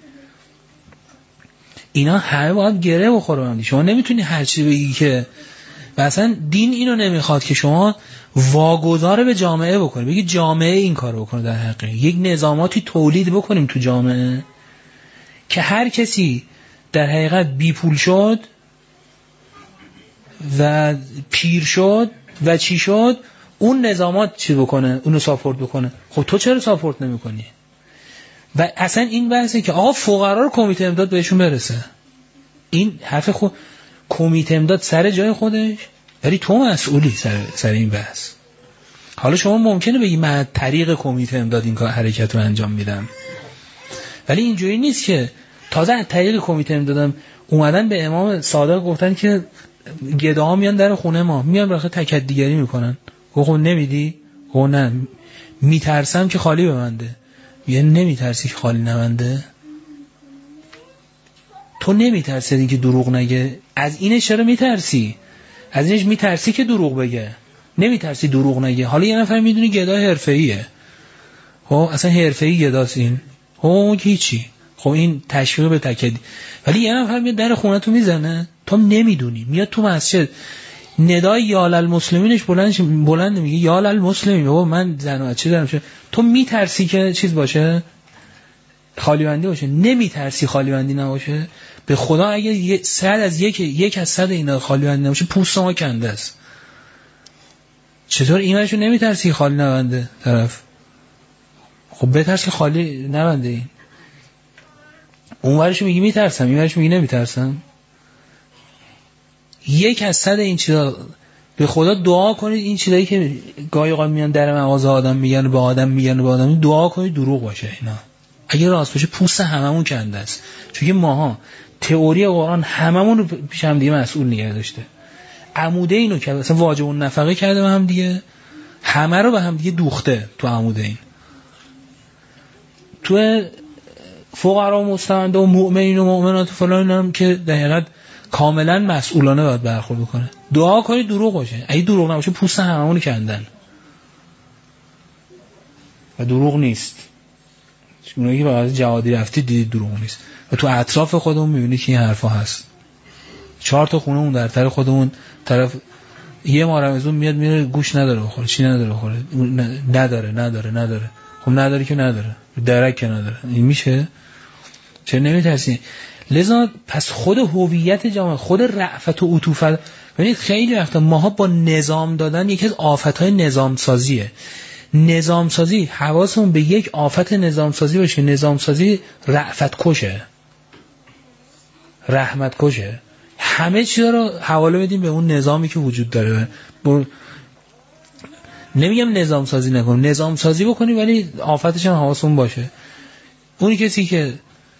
اینا همه باید گره بخوره. شما نمیتونی هر چی بگی که و اصلا دین اینو نمیخواد که شما واگذار به جامعه بکنی، بگی جامعه این کارو بکنه. در حقیقت یک نظاماتی تولید بکنیم تو جامعه که هر کسی در حقیقت بی پول شد و پیر شد و چی شد، اون نظامات چی بکنه، اونو ساپورت بکنه. خب تو چرا ساپورت نمیکنی؟ و اصلا این بحثه که آقا فقرا رو کمیته امداد بهشون برسه، این حرف خود کمیته امداد سر جای خودش، ولی تو مسئولی سر این بحث. حالا شما ممکنه بگی من طریق کمیته امداد این کار حرکت رو انجام میدم، ولی اینجوری نیست که تازه از طریق کمیته امدادم اومدن به امام صادق گفتن که گداها میان در خونه ما، میان برای تکدیگری میکنن. خب نمیدی؟ خب نه میترسم که خالی ببنده. یعنی نمیترسی که خالی نبنده؟ تو نمیترسی که دروغ نگه؟ از اینش چرا میترسی؟ از اینش میترسی که دروغ بگه، نمیترسی دروغ نگه. حالا یه نفر میدونی گدا حرفه‌ایه، خب اصلا حرفه‌ای گداست این، خب هیچی، خب این تشویق به تکدی. ولی یه نفر میاد در خونه تو میزنه، تو نمیدونی، میاد تو مسجد ندای یا للمسلمینش بلند میگه یا للمسلمین، بابا من زن و بچه دارم. تو میترسی که چیز باشه، خالی بندی باشه؟ نمیترسی خالی بندی نباشه؟ به خدا اگه 100 از 1 از 100 اینا خالی بندی نباشه پوست ما کنده است. چطور ایناشو نمیترسی خالی نبنده طرف؟ خب بترس که خالی نبنده. این اون ورشو میگی میترسم، این ورشو میگی نمیترسم. 1 از 100 این چیزا به خدا دعا کنید. این چیزایی که گاهی اوقات میان در مغازه آدم میگن به آدم دعا کنید دروغ باشه. اینا اگه راست باشه پوست هممون کنده است، چون که ماها تئوری قرآن هممون رو پیش هم دیگه مسئول نگه داشته. عموده اینو که مثلا واجب النفقه کرده به هم دیگه، همه رو به هم دیگه دوخته تو عموده این. تو فقرا و مستمنده و مؤمنین و مؤمنات و فلان هم که در حقیقت کاملا مسئولانه باید برخورد بکنه. دعا کنید دروغ باشه. اگه دروغ نباشه پوست هممون رو کندن و دروغ نیست. اونایی که باید جوادی رفتی دیدید دروغ نیست و تو اطراف خودمون میبینی که این حرفا هست. 4 تا خونه اون در طرف خودمون طرف یه مارمزون میاد میره گوش نداره بخوره، چی نداره بخوره، نداره. خب نداره که نداره، درک که نداره. این میشه؟ چرا نمیترسین؟ لذا پس خود هویت جامعه، خود رأفت و عطوفت. ببینید خیلی وقتا ماها با نظام دادن یکی از آفتهای نظام سازیه. نظام سازی حواسمون به یک آفت نظام سازی باشه. نظام سازی رأفت کشه، رحمت کشه. همه چیز رو حواله بدیم به اون نظامی که وجود داره. نمیگم نظام سازی نکنیم، نظام سازی بکنیم ولی آفتش هم حواسمون باشه. اونی کسی که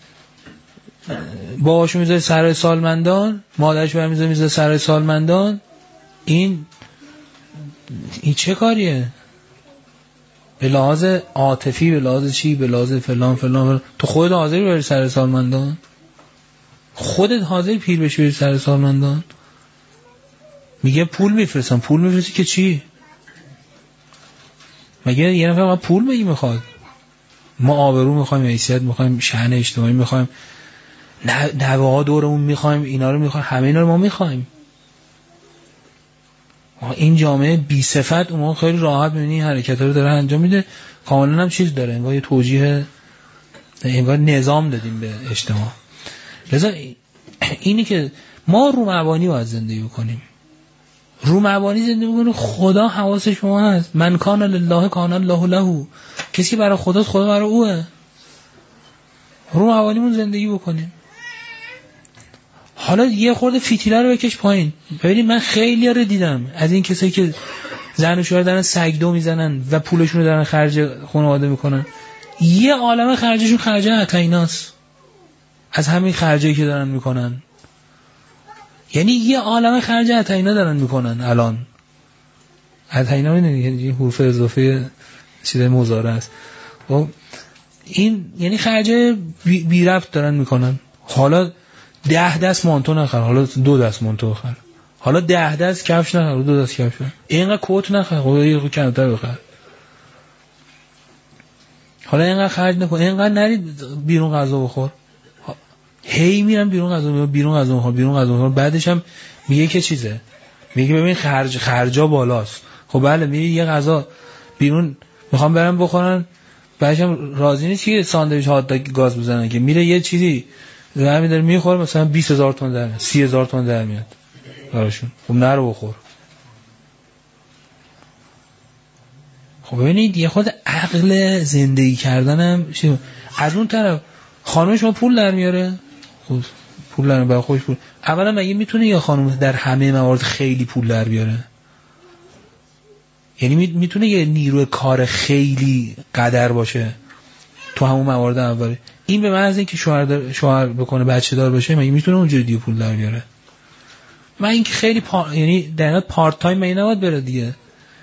باباشو میذاره سرای سالمندان، مادرش برمیذاره میذاره سرای سالمندان، این چه کاریه؟ به لحاظ عاطفی، به لحاظ چی، به لحاظ فلان فلان فلان. تو خودت حاضری بری سرای سالمندان؟ خودت حاضری پیر بشی بری سرای سالمندان؟ میگه پول میفرستم. پول میفرستی که چی؟ مگه یه نفر ما پول میخواد؟ ما آبرو میخوایم، حیثیت میخوایم، شأن اجتماعی میخوایم، نوه‌ها دورمون میخوایم، اینا رو میخوایم، همه اینا رو ما میخوایم. این جامعه بی صفت اون خیلی راحت میبینی حرکت‌ها رو داره انجام میده، کاملا هم چیز داره، انگار یه توجیه، انگار نظام دادیم به اجتماع. لذا اینی که ما رو مبانی باید زندگی بکنیم، رو مبانی زندگی بکنیم. خدا حواسش ما هست. من کان لله کان الله له. کسی برای خداست، خدا برای اوه. رو مبانیمون زندگی بکنیم. حالا یه خورده فتیله رو بکش پایین. ببینید من خیلی رو دیدم از این کسایی که زن و شوهر دارن سگدو میزنن و پولشون رو دارن خرج خانواده میکنن، یه عالمه خرجشون خرجه عطیناست از همین خرجایی که دارن میکنن. یعنی یه عالمه خرج عطینا دارن میکنن الان. عطینا میدونی یه حروف اضافه چیز مضارع است. خب این یعنی خرج بی ربط دارن میکنن. حالا 10 دست مانتو نخر، حالا 2 دست مانتو بخر، حالا 10 دست کفش نخر، 2 دست کفش نخر، اینقدر کت نخر، حالا یه کمتر بخر، حالا اینقدر خرج نکن، اینقدر نرید بیرون غذا بخور. هی میرم بیرون غذا میخورم، بیرون غذا میخورم، بیرون غذا میخورم. بعدش هم میگه که چیزه، میگه ببین خرجا بالاست. خب بله، میگه یه غذا بیرون میخوام برم بخورن، بعدش هم راضی نیست که ساندویچ هات داگ گاز بزنن، که میره یه چیزی زمین داره میخوره، مثلا 20000 تومان در میاد، 30000 تومان در میاد براشون. خب نرو بخور. خب ببینید یه خود عقل زندگی کردنم از اون طرف خانم شما پول در میاره، خب پول در میاره خوش پول. اولا مگه میتونه یه خانم در همه موارد خیلی پول در بیاره؟ یعنی میتونه یه نیروی کار خیلی قدر باشه تو همون موارد اولی؟ این به محض اینکه شوهر بکنه بچه دار بشه مگه میتونه اونجوری دیگه پول در بیاره؟ من اینکه خیلی یعنی در حقیقت پارت تایم مگه نباید بره دیگه.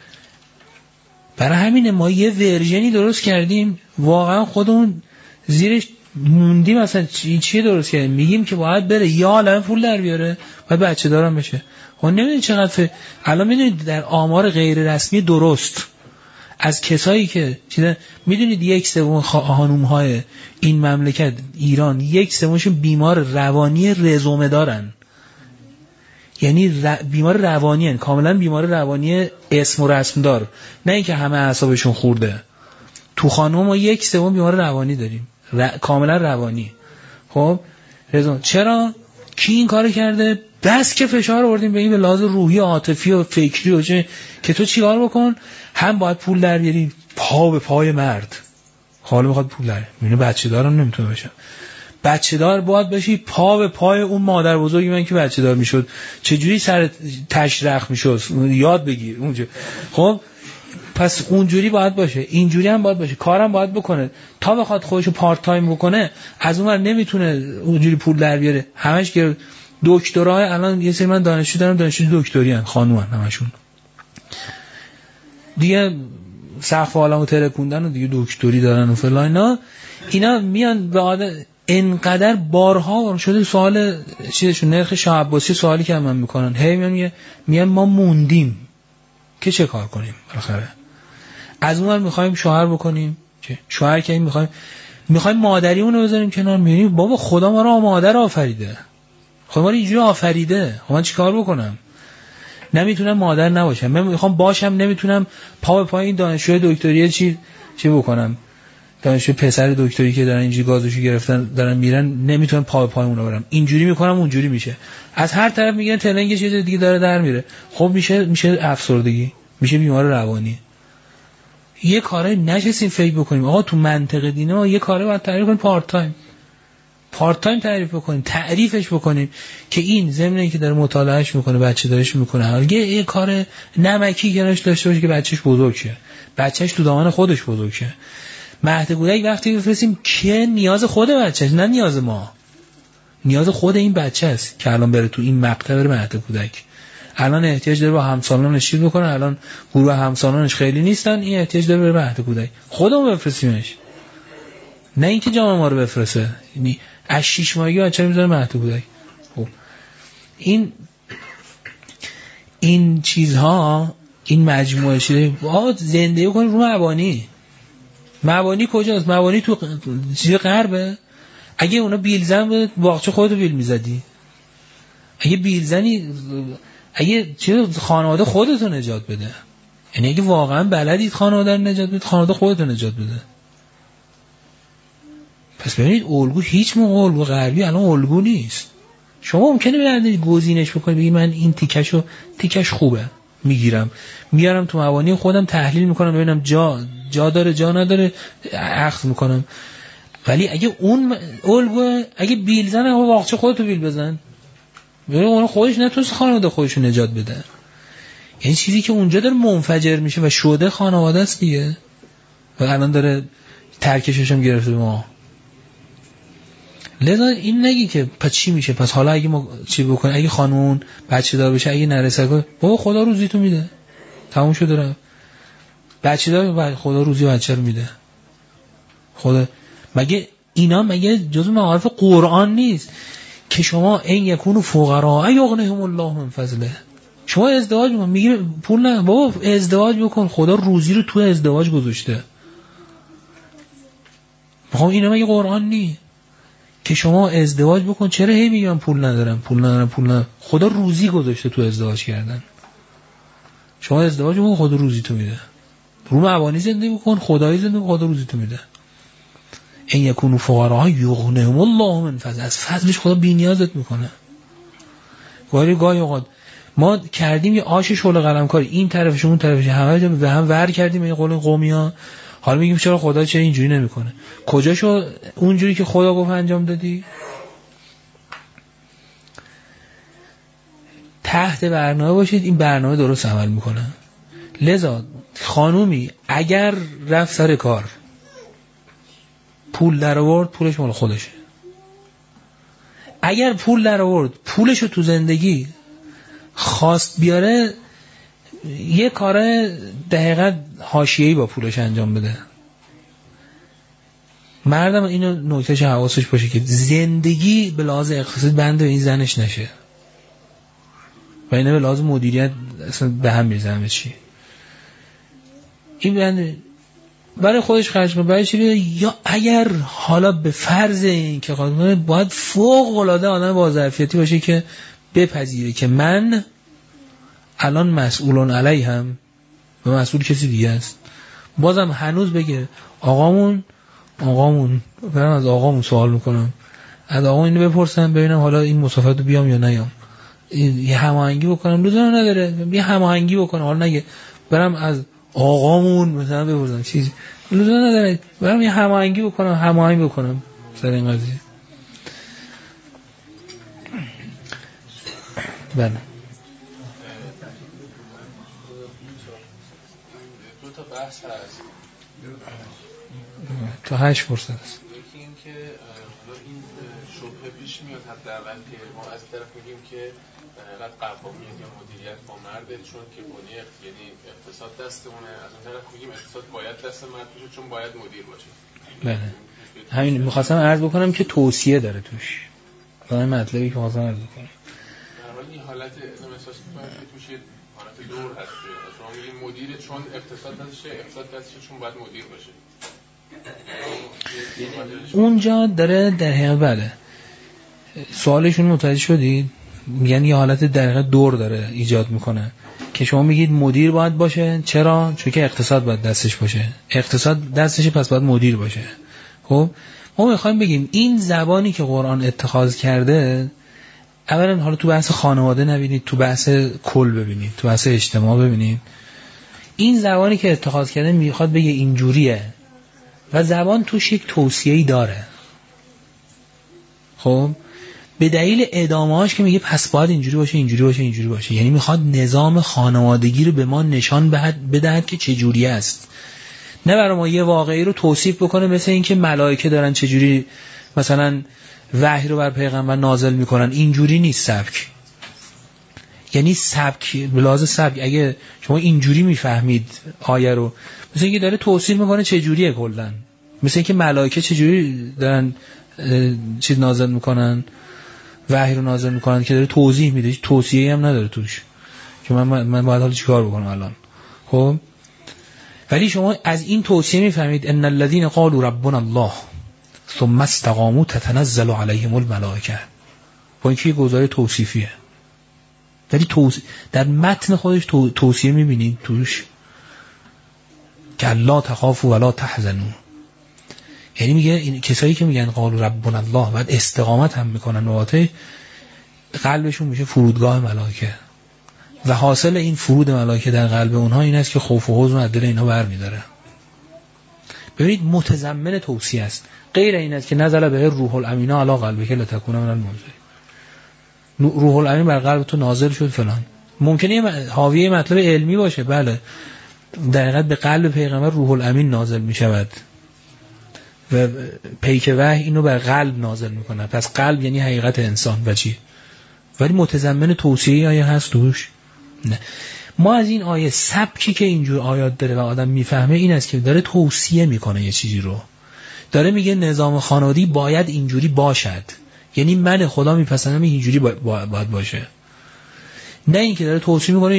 برای همینه ما یه ورژنی درست کردیم واقعا خودمون زیرش موندیم. مثلا چی درست کردیم؟ میگیم که باید بره یا عالم پول در بیاره، باید بچه دارم بشه. خب نمیدونید چقدر الان میدونید در آمار غیر رسمی درست از کسایی که میدونید 1/3 خانوم‌های این مملکت ایران 1/3شون بیمار روانی رزومه دارن. یعنی بیمار روانی هن. کاملا بیمار روانی اسم و رسم دار، نه اینکه همه اعصابشون خورده. تو خانم ما 1/3 بیمار روانی داریم، کاملا روانی. خب چرا؟ کی این کارو کرده؟ بس که فشار آوردیم به این به لحاظ روحی، عاطفی و فکری و که تو چیکار بکن، هم باید پول در بیاری، پا به پای مرد. حالا میخواد پول در بیاره، بچه دارم نمیتونه بشه، بچه دار باید بشی پا به پای اون مادر بزرگی من که بچه دار میشد چجوری سر تشرخ میشد یاد بگیر اونجا. خب پس اونجوری باید باشه، اینجوری هم باید باشه، کارم باید بکنه. تا بخواد خودشو پارت تایم بکنه از اونور نمیتونه اونجوری پول در بیاره. همش که دکترای الان یه سری من دانشجو دارم، دانشجو دکتری ان، خانومن همشون دیگه، سقف عالمو ترکوندن و دیگه دکتری دارن و فلان. اینا میان به عادت انقدر بارها شده سوال چیزشون، نرخ شاه عباسی سوالی که من میکنن، هی میگن ما موندیم که چه کار کنیم. بالاخره از اونور میخوایم شوهر بکنیم، چه شوهر که میخوایم مادریمون رو بذاریم کنار. میبینیم بابا خدا ما رو مادر آفریده، خدا ما رو اینجوری آفریده، خب من چیکار بکنم؟ نمیتونم مادر نباشم، من میخوام باشم، نمیتونم پا به پای این دانشجوی دکتری چی بکنم؟ دانشجو پسر دکتری که دارن اینجوری گازوشو گرفتن دارن میرن نمیتونن پای اون رو برم، اینجوری میکنم اونجوری میشه، از هر طرف میگن تلنگش یه دیگه داره در میره. خب میشه افسردگی، میشه بیمار روانی. یه کاری نشستیم فکر بکنیم آقا تو منطق دینه ما یه کاری باید تعریف کنیم، پارت تایم تعریف بکنیم، تعریفش بکنیم که این ضمن که داره مطالعهش میکنه، بچه دارش میکنه، یه کار نمکی کنارش داشته باشه که بچهش بزرگ شه، بچهش تو دامن خودش بزرگ شه. مهد کودک وقتی بفرستیم که نیاز خود بچهش، نه نیاز ما، نیاز خود این بچه است که الان بره تو این مقطع بره مهد کودک. الان احتیاج داره با همسالانش چیز بکنه، الان گروه همسالانش خیلی نیستن، این احتیاج داره بره مهد کودک، خودمون بفرستیمش، نه اینکه جامعه ما رو بفرسته. یعنی از 6 ماهگی بچه میذاره مهد کودک. خب این چیزها، این مجموعه چیزه زندگی کنیم رو مبانی کجاست؟ مبانی تو چیز غربه. اگه اونا بیلزن بود باغچه خودتو بیل میزدی، اگه بیلزنی، اگه چیز خانواده خودتو نجات بده، یعنی اگه واقعا بلدید خانواده رو نجات بده، خانواده خودتو نجات بده. پس ببینید الگو هیچ موقع الگو غربی الان الگو نیست. شما ممکنه برید گزینش بکنید بگید من این تیکش خوبه میارم تو مبانی خودم تحلیل میکنم ببینم جا داره جا نداره اخذ میکنم. ولی اگه اون الگو اگه بیل زنه واقعا خودتو بیل بزن، ببین اون خودش نتونست خانواده خودشو نجات بده. یعنی چیزی که اونجا داره منفجر میشه و شده خانواده است دیگه، و الان داره ترکشش هم گرفته ما. لذا این نگی که پس چی میشه، پس حالا اگه ما چی بکنیم، اگه خانون بچه دار بشه، اگه نرسه بابا خدا روزی تو میده، تموم شد. داره بچه دار خدا روزی بچه رو میده. خدا مگه جزء معارف قرآن نیست که شما این یکونو فقرا یغنیهم الله من فضله؟ شما ازدواج میگی پول نه، بابا ازدواج بکن، خدا روزی رو تو ازدواج گذاشته. میخوام اینا مگه قرآن نیست که شما ازدواج بکن؟ چرا هی میگم پول ندارم؟ خدا روزی گذاشته تو ازدواج کردن. شما ازدواج بکن، خدا روزی تو میده. رو مبانی زندگی بکن، خدایی زندگی بکن، خدا روزی تو میده. این یکونو فقرا یغنیهم الله من فضل، از فضلش خدا بی‌نیازت میکنه. گاهی اوقات ما کردیم یه آش شعله قلمکاری، این طرفش اون طرفش همه جا به هم ور کردیم، این قول قومی‌ها. حالا میگیم چرا خدا چرا اینجوری نمیکنه؟ کجاشو اونجوری که خدا گفت انجام دادی؟ تحت برنامه باشید، این برنامه درست عمل میکنه. لذا خانومی اگر رفت سر کار پول در آورد، پولش مال خودشه. اگر پول در آورد، پولشو تو زندگی خواست بیاره، یه کار دقیقاً حاشیه‌ای با پولش انجام بده. مردم اینو نکتهش حواسش باشه که زندگی به لحاظ اقتصادی بند این زنش نشه، و اینه به لحاظ مدیریت اصلا به هم میزنه. چی این بند برای خودش خرج کنه، برای چی؟ یا اگر حالا به فرض این که باید فوق العاده آدم با ظرفیتی باشه که بپذیره که من الان مسئولون علیهم و مسئول کسی دیگه است. بازم هنوز بگه آقامون برم از آقامون سوال میکنم، از آقامون اینو بپرسم ببینم حالا این مسافرت رو بیام یا نیام، یه هماهنگی بکنم. لزوم نداره یه هماهنگی بکنم، حالا نگه برم از آقامون مثلا بپرسم چیزی، لزوم نداره برم یه هماهنگی بکنم سر این قضیه. بله بحث هست تا 8 فرصت هست. یکی این که این شبهه پیش میاد حداقل که ما از طرف میگیم که در حقیقت قوانین یا مدیریت با مرده، چون که بنی یعنی اقتصاد دستمونه. از اون طرف میگیم اقتصاد باید دست مرد باشه چون باید مدیر باشه. بله همین می‌خواستم عرض بکنم که توصیه داره توش. این مطلبی که می‌خواستم عرض بکنم. در حال این حالت احساس می‌کنم که توش حالت دور هست. شما میگین مدیر چون اقتصاد دستشه چون باید مدیر باشه. اونجا داره در حقیقت بله سوالشون متوجه شدید؟ میگن یه حالت در حقیقت دور داره ایجاد میکنه که شما میگید مدیر باید باشه. چرا؟ چون که اقتصاد باید دستش باشه. اقتصاد دستش، پس باید مدیر باشه. خب ما میخوایم بگیم این زبانی که قرآن اتخاذ کرده، اولا حالا تو بحث خانواده نبینید، تو بحث کل ببینید، تو بحث اجتماع ببینید. این زبانی که اتخاذ کرده میخواد بگه اینجوریه و زبان توش یک توصیه‌ای داره. خب به دلیل ادامه‌اش که میگه پس باید اینجوری باشه، اینجوری باشه، اینجوری باشه. یعنی میخواد نظام خانوادگی رو به ما نشان بدهد که چه جوری است. نه برای ما یه واقعی رو توصیف بکنه مثل اینکه ملائکه دارن چه جوری مثلا وحی رو بر پیغمبر نازل میکنن. اینجوری نیست سبک. یعنی سبک بلاز سبک، اگه شما اینجوری میفهمید آیه رو، مثل اینکه داره توصیف میکنه چه جوریه کلا، مثل اینکه ملائکه چه جوری دارن چیز نازل میکنن، وحی رو نازل میکنن، که داره توضیح میده، توصیه‌ای هم نداره توش که من باید حالا چیکار بکنم الان. خب ولی شما از این توصیه میفهمید ان الذين قالوا ربنا الله ثم استقاموا تتنزل عليهم الملائکه. با اینکه گزاره توصیفیه ولی در متن خودش توصیه میبینید توش که لا تخافوا ولا تحزنوا. یعنی میگه این کسایی که میگن قالوا ربنا الله بعد استقامت هم میکنن نواته قلبشون میشه فرودگاه ملائکه و حاصل این فرود ملائکه در قلب اونها این است که خوف و حزن از دل اینها برمیداره. ببینید متضمن توصیه است، غیر این است که نزل به روح الامین علی قلبک لتکون من المنذرین. روح الامین بر قلب تو نازل شد فلان، ممکنه حاوی مطلب علمی باشه، بله در حقیقت به قلب پیغمبر روح الامین نازل میشود و پیک وحی اینو بر قلب نازل میکنه. پس قلب یعنی حقیقت انسان و چی؟ ولی متضمن توصیه آیه هست توش؟ نه. ما از این آیه سبکی که اینجور آیات داره و آدم میفهمه این است که داره توصیه میکنه یه چیزی رو، داره میگه نظام خانوادگی باید اینجوری باشد، یعنی من خدا میپسندم اینجوری باید باشه، نه اینکه داره توصیه میکنه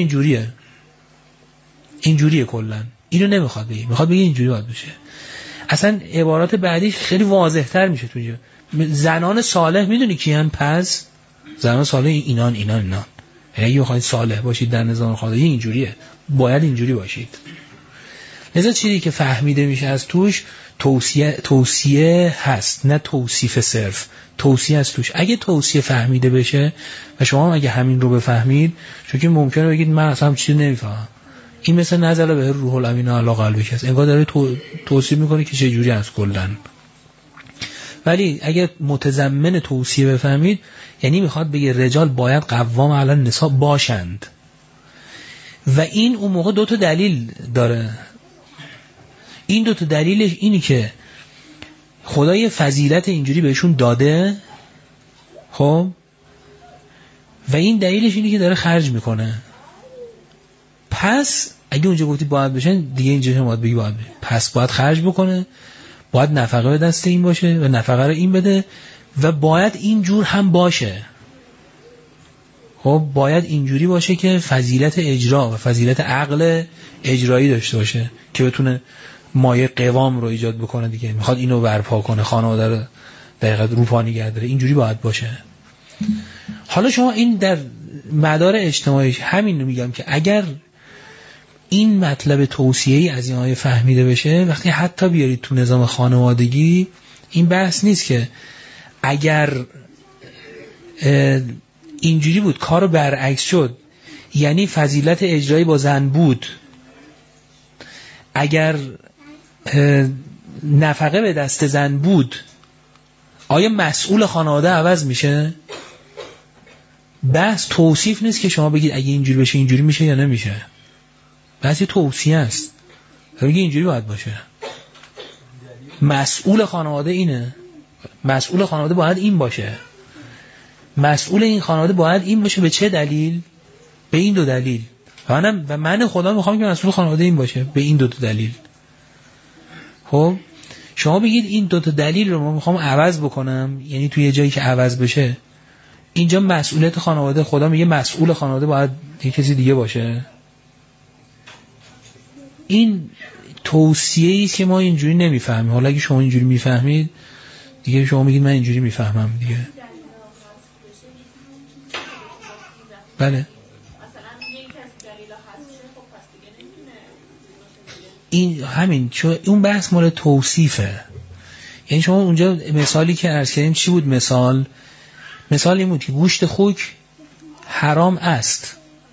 اینجوریه کلا. اینو نمیخواد بگه، میخواد بگه اینجوری باید بشه. اصلا عبارات بعدیش خیلی واضح‌تر میشه توی زنان صالح. میدونی کیان؟ پس زنان صالح اینان. یعنی اگه بخواید صالح باشید در نظام خانوادگی اینجوریه، باید اینجوری باشید. لذا چیزی که فهمیده میشه از توش توصیه هست، نه توصیف صرف. توصیه از توش. اگه توصیه فهمیده بشه و شما اگه همین رو بفهمید، چون که ممکنه بگید من اصلا چیزی نمیفهمم، این مثل نزل به روح الامین علی قلبک است، انگار داره توصیه میکنه که چه جوری از کلن. ولی اگه متضمن توصیه بفهمید یعنی میخواد بگه رجال باید قوام علی النساء باشند و این اون موقع دو تا دلیل داره. این دو تا دلیلش اینی که خدای فضیلت اینجوری بهشون داده، خب، و این دلیلش اینی که داره خرج میکنه. پس اگه اونجا گفتی باید بشن، دیگه اینجا هم باید بگی باید بشن. پس باید خرج بکنه، باید نفقه به دست این باشه و نفقه رو این بده و باید اینجور هم باشه. خب باید اینجوری باشه که فضیلت اجرا و فضیلت عقل اجرایی داشته باشه که بتونه مایه قوام رو ایجاد بکنه دیگه. میخواد اینو برپا کنه، خانواده رو دقیقاً روپا نگه داره، اینجوری باید باشه. حالا شما این در مدار اجتماعی همین رو میگم که اگر این مطلب توصیه‌ای از این آیه فهمیده بشه، وقتی حتی بیارید تو نظام خانوادگی، این بحث نیست که اگر اینجوری بود کارو برعکس شد یعنی فضیلت اجرایی با زن بود، اگر نفقه به دست زن بود آیا مسئول خانواده عوض میشه؟ بحث توصیف نیست که شما بگید اگه اینجوری بشه اینجوری میشه یا نمیشه. بحث توصیه است، بگید اینجوری باید باشه. مسئول خانواده اینه، مسئول خانواده باید این باشه، مسئول این خانواده باید این باشه. به چه دلیل؟ به این دو دلیل. و من خدا میخوام که مسئول خانواده این باشه به این دو دلیل. خب شما بگید این دو تا دلیل رو من میخوام عوض بکنم، یعنی توی یه جایی که عوض بشه اینجا مسئولیت خانواده، خدا میگه مسئول خانواده باید یه کسی دیگه باشه. این توصیه‌ای است که ما اینجوری نمیفهمیم. حالا اگه شما اینجوری میفهمید دیگه شما میگید من اینجوری میفهمم دیگه. بله. مثلا یک کسی دلیل این همین چون اون بحث مال توصیفه. یعنی شما اونجا مثالی که عرض کردیم چی بود؟ مثال این بود که گوشت خوک حرام است.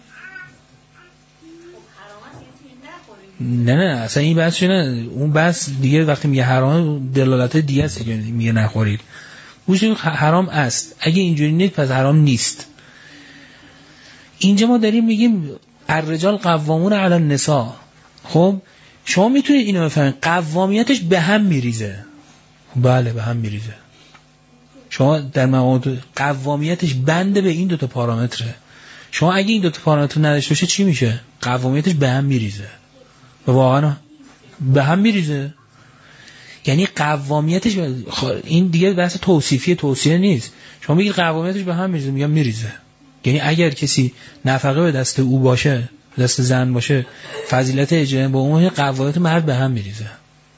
نه اصلا این بحث نه، اون بحث دیگه وقتی میگه حرام دلالت دیگه است، میگه نخورید. گوشت حرام است، اگه اینجوری نیست پس حرام نیست. اینجا ما داریم میگیم الرجال قوامون علی النساء. خب شما میتونید اینو بفهمید قوامیتش به هم میریزه. بله به هم میریزه. شما در مقام قوامیتش بنده به این دوتا پارامتره. شما اگه این دوتا پارامتر نداشته باشه چی میشه؟ قوامیتش به هم میریزه و واقعا به هم میریزه. یعنی قوامیتش این دیگه بحث توصیفی نیست. شما بگید قوامیتش به هم میریزه، میگم میریزه. یعنی اگر کسی نفقه به دست او باشه، به دست زن باشه، فضیلت اجاره با اون، قوامیت مرد به هم میریزه.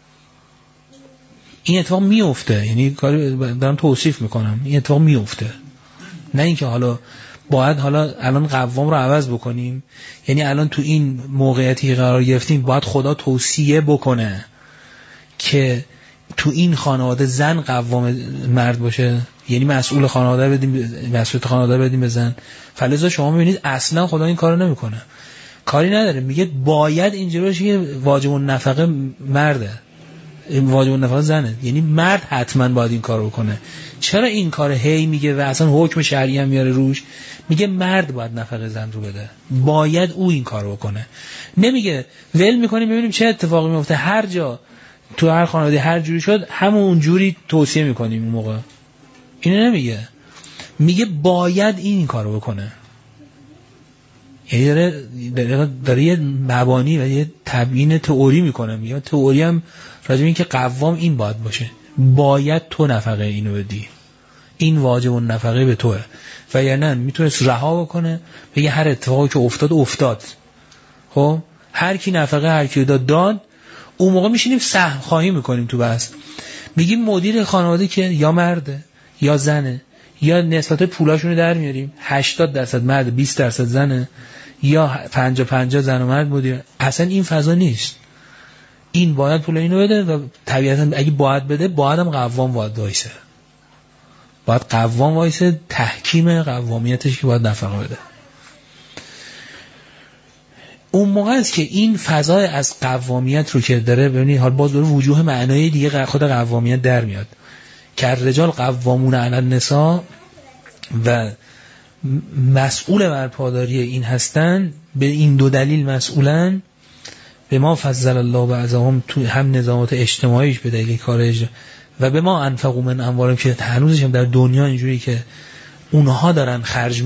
این اتفاق میفته. یعنی کاری دارم توصیف میکنم، این اتفاق میفته. نه اینکه حالا باید الان قوام رو عوض بکنیم. یعنی الان تو این موقعیتی قرار گرفتیم باید خدا توصیه بکنه که تو این خانواده زن قوام مرد باشه، یعنی مسئول خانواده بدیم، مسئولیت خانواده بدیم به زن. فلذا شما میبینید اصلا خدا این کارو نمیکنه، کاری نداره، میگه باید اینجوری باشه که واجب النفقه مرده، واجب النفقه زنه. یعنی مرد حتما باید این کارو بکنه. چرا این کار هی میگه و اصلا حکم شرعی هم میاره روش؟ میگه مرد باید نفقه زن رو بده، باید او این کارو بکنه. نمیگه ول میکنیم ببینیم چه اتفاقی میفته، هر جا تو هر خانواده هر جوری شد همون جوری توصیه میکنیم اون موقع. اینو نمیگه، میگه باید این کارو بکنه. یعنی داره یه مبانی و یه تبیین تئوری میکنه. میگه تئوری هم راجع به این که قوام این باید باشه، باید تو نفقه اینو بدی، این واجب النفقه به توه. و یا نه میتونست رها بکنه بگه هر اتفاقی که افتاد. خب هر کی نفقه هر کی داد، اون موقع میشینیم سهم خواهی میکنیم تو بحث. میگیم مدیر خانواده که یا مرده یا زنه، یا نسبت پولاشونو در میاریم 80% مرد 20% زنه، یا 50-50 زن و مرد مدیر. اصلا این فضا نیست. این باید پول اینو بده و طبیعتا اگه باید بده باید هم قوام باید وایسه، باید قوام وایسه، تحکیم قوامیتش که باید نفقه بده. اون موقع است که این فضای از قوامیت رو که داره ببینید حال باز داره وجوه معنایی دیگه خود قوامیت در میاد که الرجال قوامون علی النساء و مسئول بر پاداری این هستن. به این دو دلیل مسئولن. به ما فضل الله بعضهم تو هم نظامات اجتماعیش به دلیل کارش و به ما انفقوا من اموالهم که هنوزش هم در دنیا اینجوری که اونها دارن خرج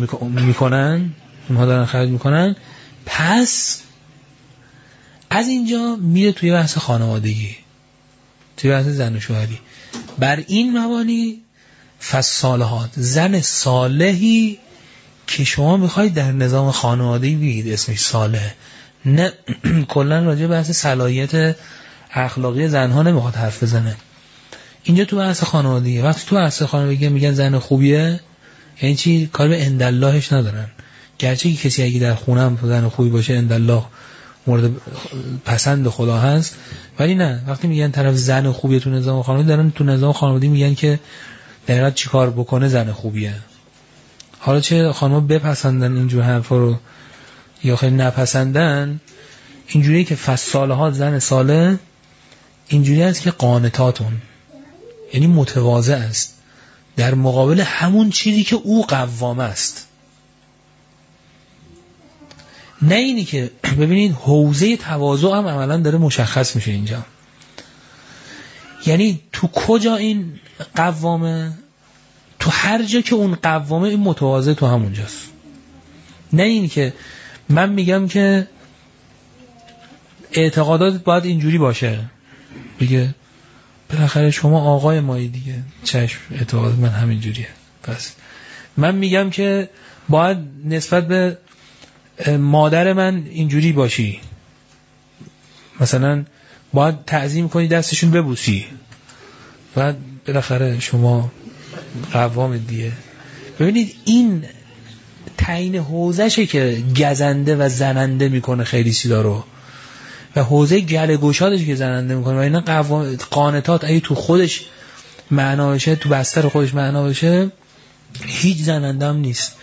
میکنن. پس از اینجا میره توی بحث خانوادگی، توی بحث زن و شوهری. بر این مبانی فالصالحات، زن صالحی که شما میخواید در نظام خانوادگی بگید اسمش صالح، نه کلا راجع بحث صلاحیت اخلاقی زنها نمیخواد حرف بزنه. اینجا تو بحث خانوادگی، وقتی تو بحث خانوادگی میگن زن خوبیه، یعنی چی؟ کار به انداللهش ندارن. گرچه کسی اگه در خونه هم زن خوبی باشه اندالله مورد پسند خدا هست، ولی نه، وقتی میگن طرف زن خوبیه تو نظام خانوادگی، دارن تو نظام خانوادگی میگن که در حقیقت چی کار بکنه زن خوبیه. حالا چه خانم بپسندن اینجور حرفا رو یا خیلی نپسندن، اینجوریه که فالصالحات زن صالح اینجوری است که قانتاتون، یعنی متواضع است در مقابل همون چیزی که او قوام است. نه اینی که ببینید حوزه تواضع هم عملا داره مشخص میشه اینجا. یعنی تو کجا این قوامه؟ تو هر جا که اون قوامه این متواضع تو همونجاست. نه اینی که من میگم که اعتقادات باید اینجوری باشه، بگه بالاخره شما آقای مایی دیگه، چشم اعتقاد من همینجوریه. پس من میگم که باید نسبت به مادر من اینجوری باشی، مثلا باید تعظیم کنی دستشون ببوسی، بعد بالاخره شما قوام دیگه. ببینید این تعیین حوزشه که گزنده و زننده میکنه خیلی چیزا رو. و حوزه گله گشادش که زننده میکنه و اینا قانتات اگه تو خودش معنا بشه، تو بستر خودش معنا بشه، هیچ زننده هم نیست.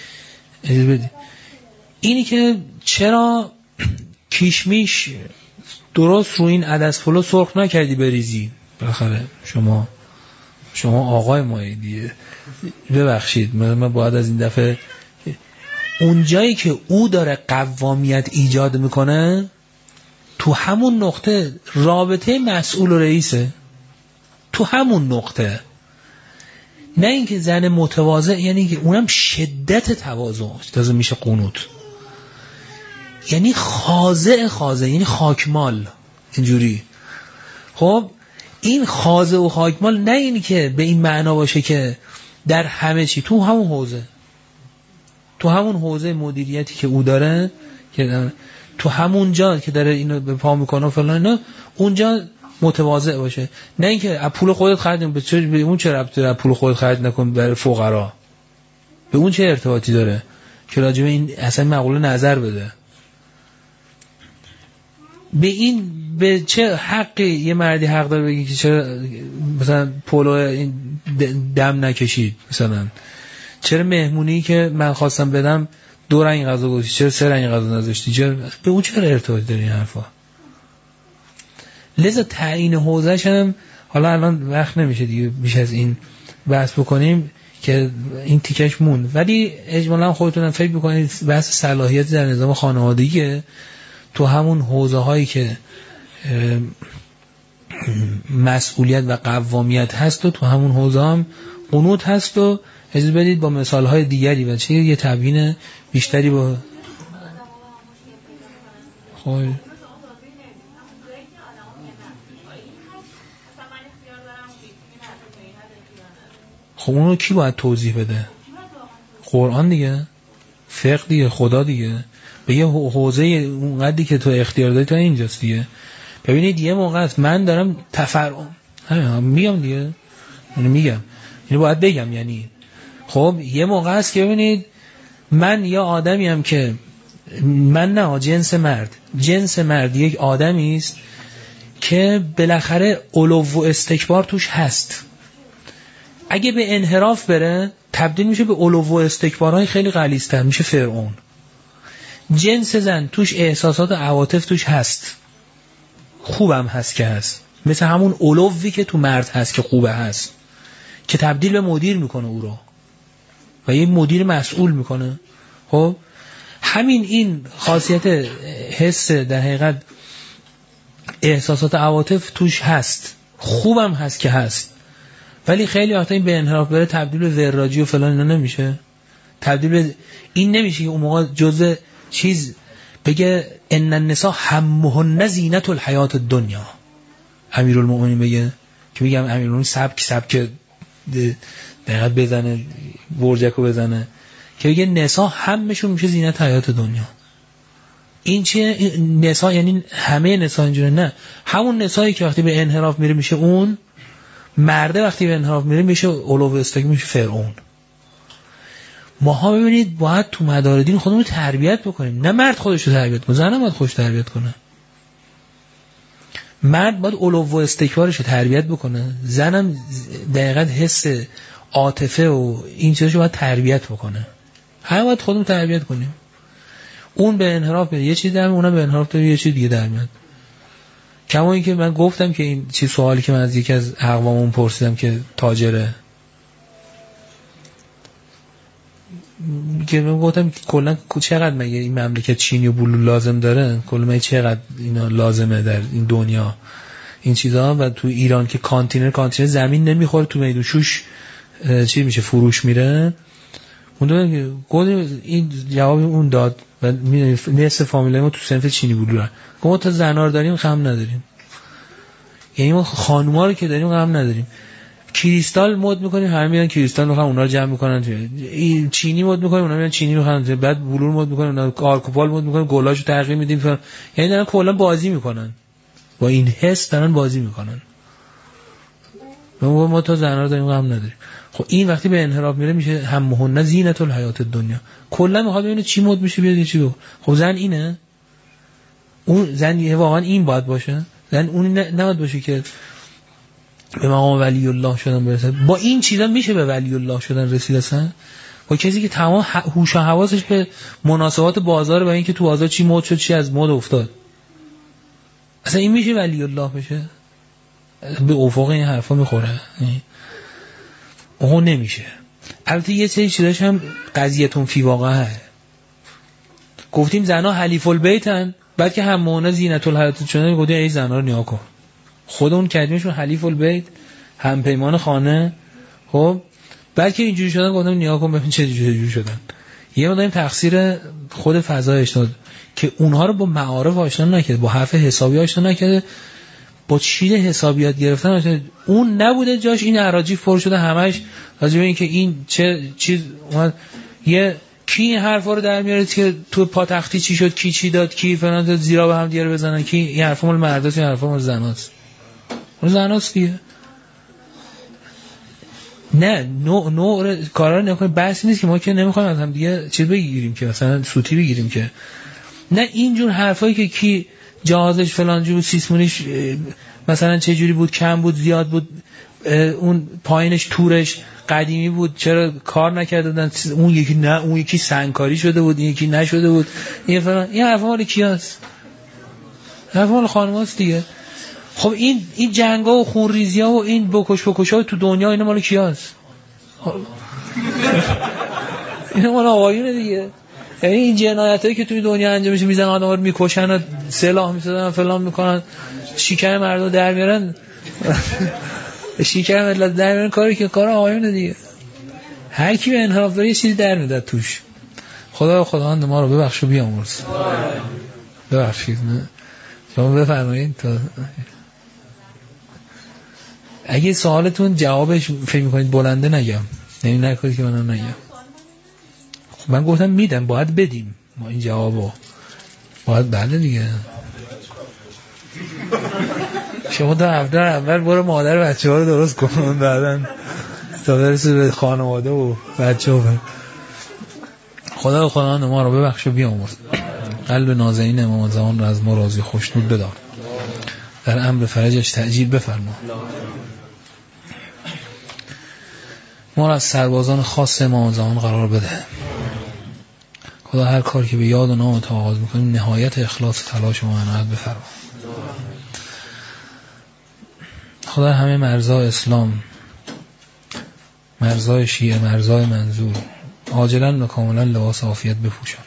اینی که چرا کیشمیش درست رو این عدس پلو سرخ نکردی بریزی؟ بالاخره شما آقای مایی دیگه، ببخشید من باید از این دفعه اون جایی که او داره قوامیت ایجاد میکنه تو همون نقطه رابطه مسئول و رئیسه، تو همون نقطه، نه اینکه زن متواضع، یعنی که اونم شدت تواضع تازه میشه قنوت، یعنی خاضع یعنی خاکمال اینجوری. خب این خاضع و خاکمال نه اینی که به این معنا باشه که در همه چی، تو همون حوزه مدیریتی که او داره، که تو همون جا که داره اینو به پا میکنه و فلان اینا، اونجا متواضع باشه، نه اینکه از پول خودت خرج نکن. به اون چه ربطی داره؟ پول خودت خرج نکن برای فقرا، به اون چه ارتباطی داره که راجع به این اصلا مقوله نظر بده؟ به چه حقی یه مردی حق داره بگی که چرا مثلا پولو دم نکشید؟ مثلا چرا مهمونی که من خواستم بدم 2 رنگ غذا گذاشتی، چرا 3 رنگ غذا نذاشتی؟ به اون چرا ارتباطی داره این حرفا؟ لذا تعیین حوزه‌ش هم حالا الان وقت نمیشه دیگه بیش از این بحث بکنیم که این تیکش موند، ولی اجمالا خودتون فکر بکنید بحث صلاحیت در نظام خانوادگی تو همون حوزه هایی که مسئولیت و قوامیت هست و تو همون حوزه هم قنوت هست و اجازه بدید با مثال های دیگری و چه یه تبیین بیشتری با خب اونو کی باید توضیح بده؟ قرآن دیگه، فقه دیگه، خدا دیگه. به یه حوزه اونقدری که تو اختیار داری تا اینجاست دیگه. ببینید یه موقع است من دارم میگم دیگه، میگم اینو باید بگم، یعنی خب یه موقع است که ببینید من یا آدمی هم که من نه جنس مرد یک آدمی است که بالاخره علو و استکبار توش هست. اگه به انحراف بره تبدیل میشه به علو و استکبارهای خیلی غلیظ‌تر، میشه فرعون. جنس زن توش احساسات و عواطف توش هست، خوبم هست که هست، مثل همون علوی که تو مرد هست که خوبه هست، که تبدیل به مدیر میکنه او رو و یه مدیر مسئول میکنه. خب همین این خاصیت حس در حقیقت احساسات و عواطف توش هست، خوبم هست که هست، ولی خیلی وقتا این به انحراف بره تبدیل به وراجی و فلان اینا نمیشه، تبدیل به این نمیشه که اون موقع جزء چیز بگه ان النساء همهن زینت الحیات الدنیا. امیرالمومنین بگه که میگم امیرالمومنین سبک دقیقاً بزنه، برجکو بزنه، که بگه نساء همشون میشه زینت حیات دنیا. این چیه؟ نساء یعنی همه نساء اینجوره؟ نه، همون نسایی که وقتی به انحراف میره میشه اون مرده، وقتی به انحراف میره میشه علو و استکبار، میشه فرعون. ماها ببینید باید تو مدار دین خودمون رو تربیت بکنیم، نه مرد خودش رو تربیت کنه، زن هم باید خودش تربیت کنه. مرد باید علو و استکبارش رو تربیت بکنه، زن هم دقیقاً حس عاطفه و این چیزا رو باید تربیت بکنه. همه باید خودمون تربیت کنیم. اون به انحراف میره یه چیز در میاد، اونم به انحراف میره یه چیز دیگه در میاد. کما اینکه من گفتم که این چیز سوالی که من از یکی از اقوامون پرسیدم که تاجره، که من گفتم کلا چقدر مگه این مملکت چینی و بلور لازم داره، کلا مگه چقدر اینا لازمه در این دنیا این چیزا، و تو ایران که کانتینر زمین نمیخوره تو میدون شوش چی میشه فروش میره. اون گفت این جواب اون داد و نصف فامیلای ما تو صنف چینی بلورن. گفت تا زنا رو داریم غم نداریم، یعنی ما خانوما رو که داریم غم نداریم. کریستال مد میکنیم، همه میان کریستال میخوان اونا رو جمع میکنن، چینی مد میکنیم اونا میان چینی میخوان، بعد بلور مد میکنیم اونا آلکوپال مد میکنیم، گلاشو تغییر میدیم، یعنی دارن کلا بازی میکنن، با این حس دارن بازی میکنن. ما تا زنا رو داریم غم نداریم. خب این وقتی به انحراف میره میشه همهن زینت الحیات الدنیا. کلا میخواد ببینه چی مد میشه بیاد چی. خب زن اینه، اون زن واقعا این باید باشه؟ زن اون نباید باشه که به مقام ولی الله شدن برسه؟ با این چیزا میشه به ولی الله شدن رسید اصلا؟ با کسی که تمام هوش و حواسش به مناسبات بازار و اینکه تو بازار چی مد شد چی از مد افتاد، اصلا این میشه ولی الله بشه؟ به افق این حرفا میخوره؟ اون نمیشه. البته یه سری چیزاش هم قضیه‌تون فی واقعه. گفتیم زنا حلیف البیتن، بعد که هم مونا زینت الحیات شدن گفتیم ای زنا رو نیا کن. خود اون کلمه‌شون حلیف البیت، هم پیمان خانه. خب بعد که اینجوری شدن گفتم نیا کن ببین چه جوری شدن. یه مقدار تقصیر خود فضایش داد که اونها رو با معارف آشنا نکرده، با حرف حسابی آشنا نکرده، با چیز حسابیات گرفتن اون نبوده جاش. این اراجی فور شده همش راجع به این که این چه چیز اومد یه کی این حرفا رو در میاره که تو پاتختی چی شد، کی چی داد، کی فلان داد، زیرا به هم دیگه بزنن، کی این حرفا مال مرداست، این حرفا مال زناست. اون زناست دیگه. نه نوع کارا رو نکنیم. بحث نیست که ما که نمیخوایم از هم دیگه چیز بگیریم که مثلا سوتی بگیریم که نه، اینجور حرفایی که کی جهازش فلان جور سیسمونیش مثلا چه جوری بود، کم بود زیاد بود، اون پایینش تورش قدیمی بود چرا کار نکرده بودن، اون یکی نه، اون یکی سنگکاری شده بود، این یکی نشده بود، این فلان، این حرفا مال کیاست؟ حرفا مال خانماست دیگه. خب این جنگا و خونریزی‌ها و این بکش‌ها تو دنیا اینا مال کیاست؟ اینا مال آقایونه دیگه. یعنی این جنایتایی که توی دنیا انجام میشه، میزنن آدم‌ها رو میکشن و سلاح می‌سازن فلان میکنن، شکم مردم در میارن، شکم ملت در میارن، کاری که کار آقایونه دیگه. هر کی به انحراف داره یه چیزی در میاد توش. خداوند ما رو ببخش و بیامرز. ببخشید. نه شما بفرمایید تا اگه سوالتون جوابش فکر می‌کنید بلنده نگم، یعنی نکنید که منم نگم. من گفتم میدم، باید بدیم ما این جوابو، باید. بله دیگه. شما تا هفته اول برو مادر بچه‌ها رو درست کن، بعداً تا برسه به خانواده و بچه‌ها. خدا ما رو ببخش و بیامرز. قلب نازنین امام زمان رو از ما راضی خوشنود بدار، در امر فرجش تعجیل بفرما. ما را از سربازان خاص امام زمان قرار بده. خدا هر کاری که به یاد و نام تو آغاز میکنیم نهایت اخلاص و تلاش ما عنایت بفرما. خدا همه مرزای اسلام، مرزای شیعه، مرزای منظور عاجلاً و کاملاً لباس عافیت بپوشان.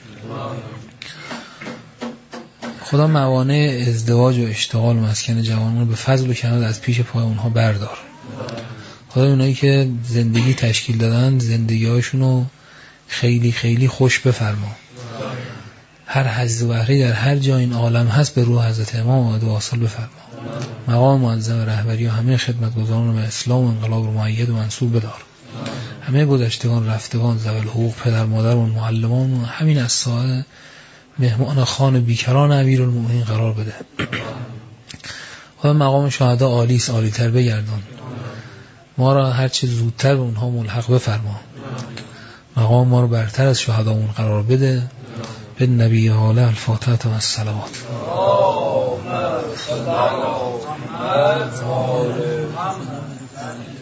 خدا موانع ازدواج و اشتغال و مسکن جوانان رو به فضل و کرامت از پیش پای اونها بردار. خدا اونایی که زندگی تشکیل دادن زندگی‌هاشون رو خیلی خیلی خوش بفرما. هر حظ و بهره در هر جای این عالم هست به روح حضرت امام و واصل بفرما. مقام معظم رهبری و همه خدمتگزاران رو به اسلام و انقلاب رو مؤید و منصوب بدار. همه گذشتگان رفتگان ذوی الحقوق، پدر مادر و معلمان و همین از سایر مهمان خان بیکران امیرالمومنین قرار بده. خدا مقام شهدا عالی است، عالی تر بگردان. ما را هر چه زودتر به اونها ملحق بفرما. مقام ما رو برتر از شهدامون قرار بده. به نبی عالی الفاتحه و الصلوات. اللهم صل علی محمد و آل محمد.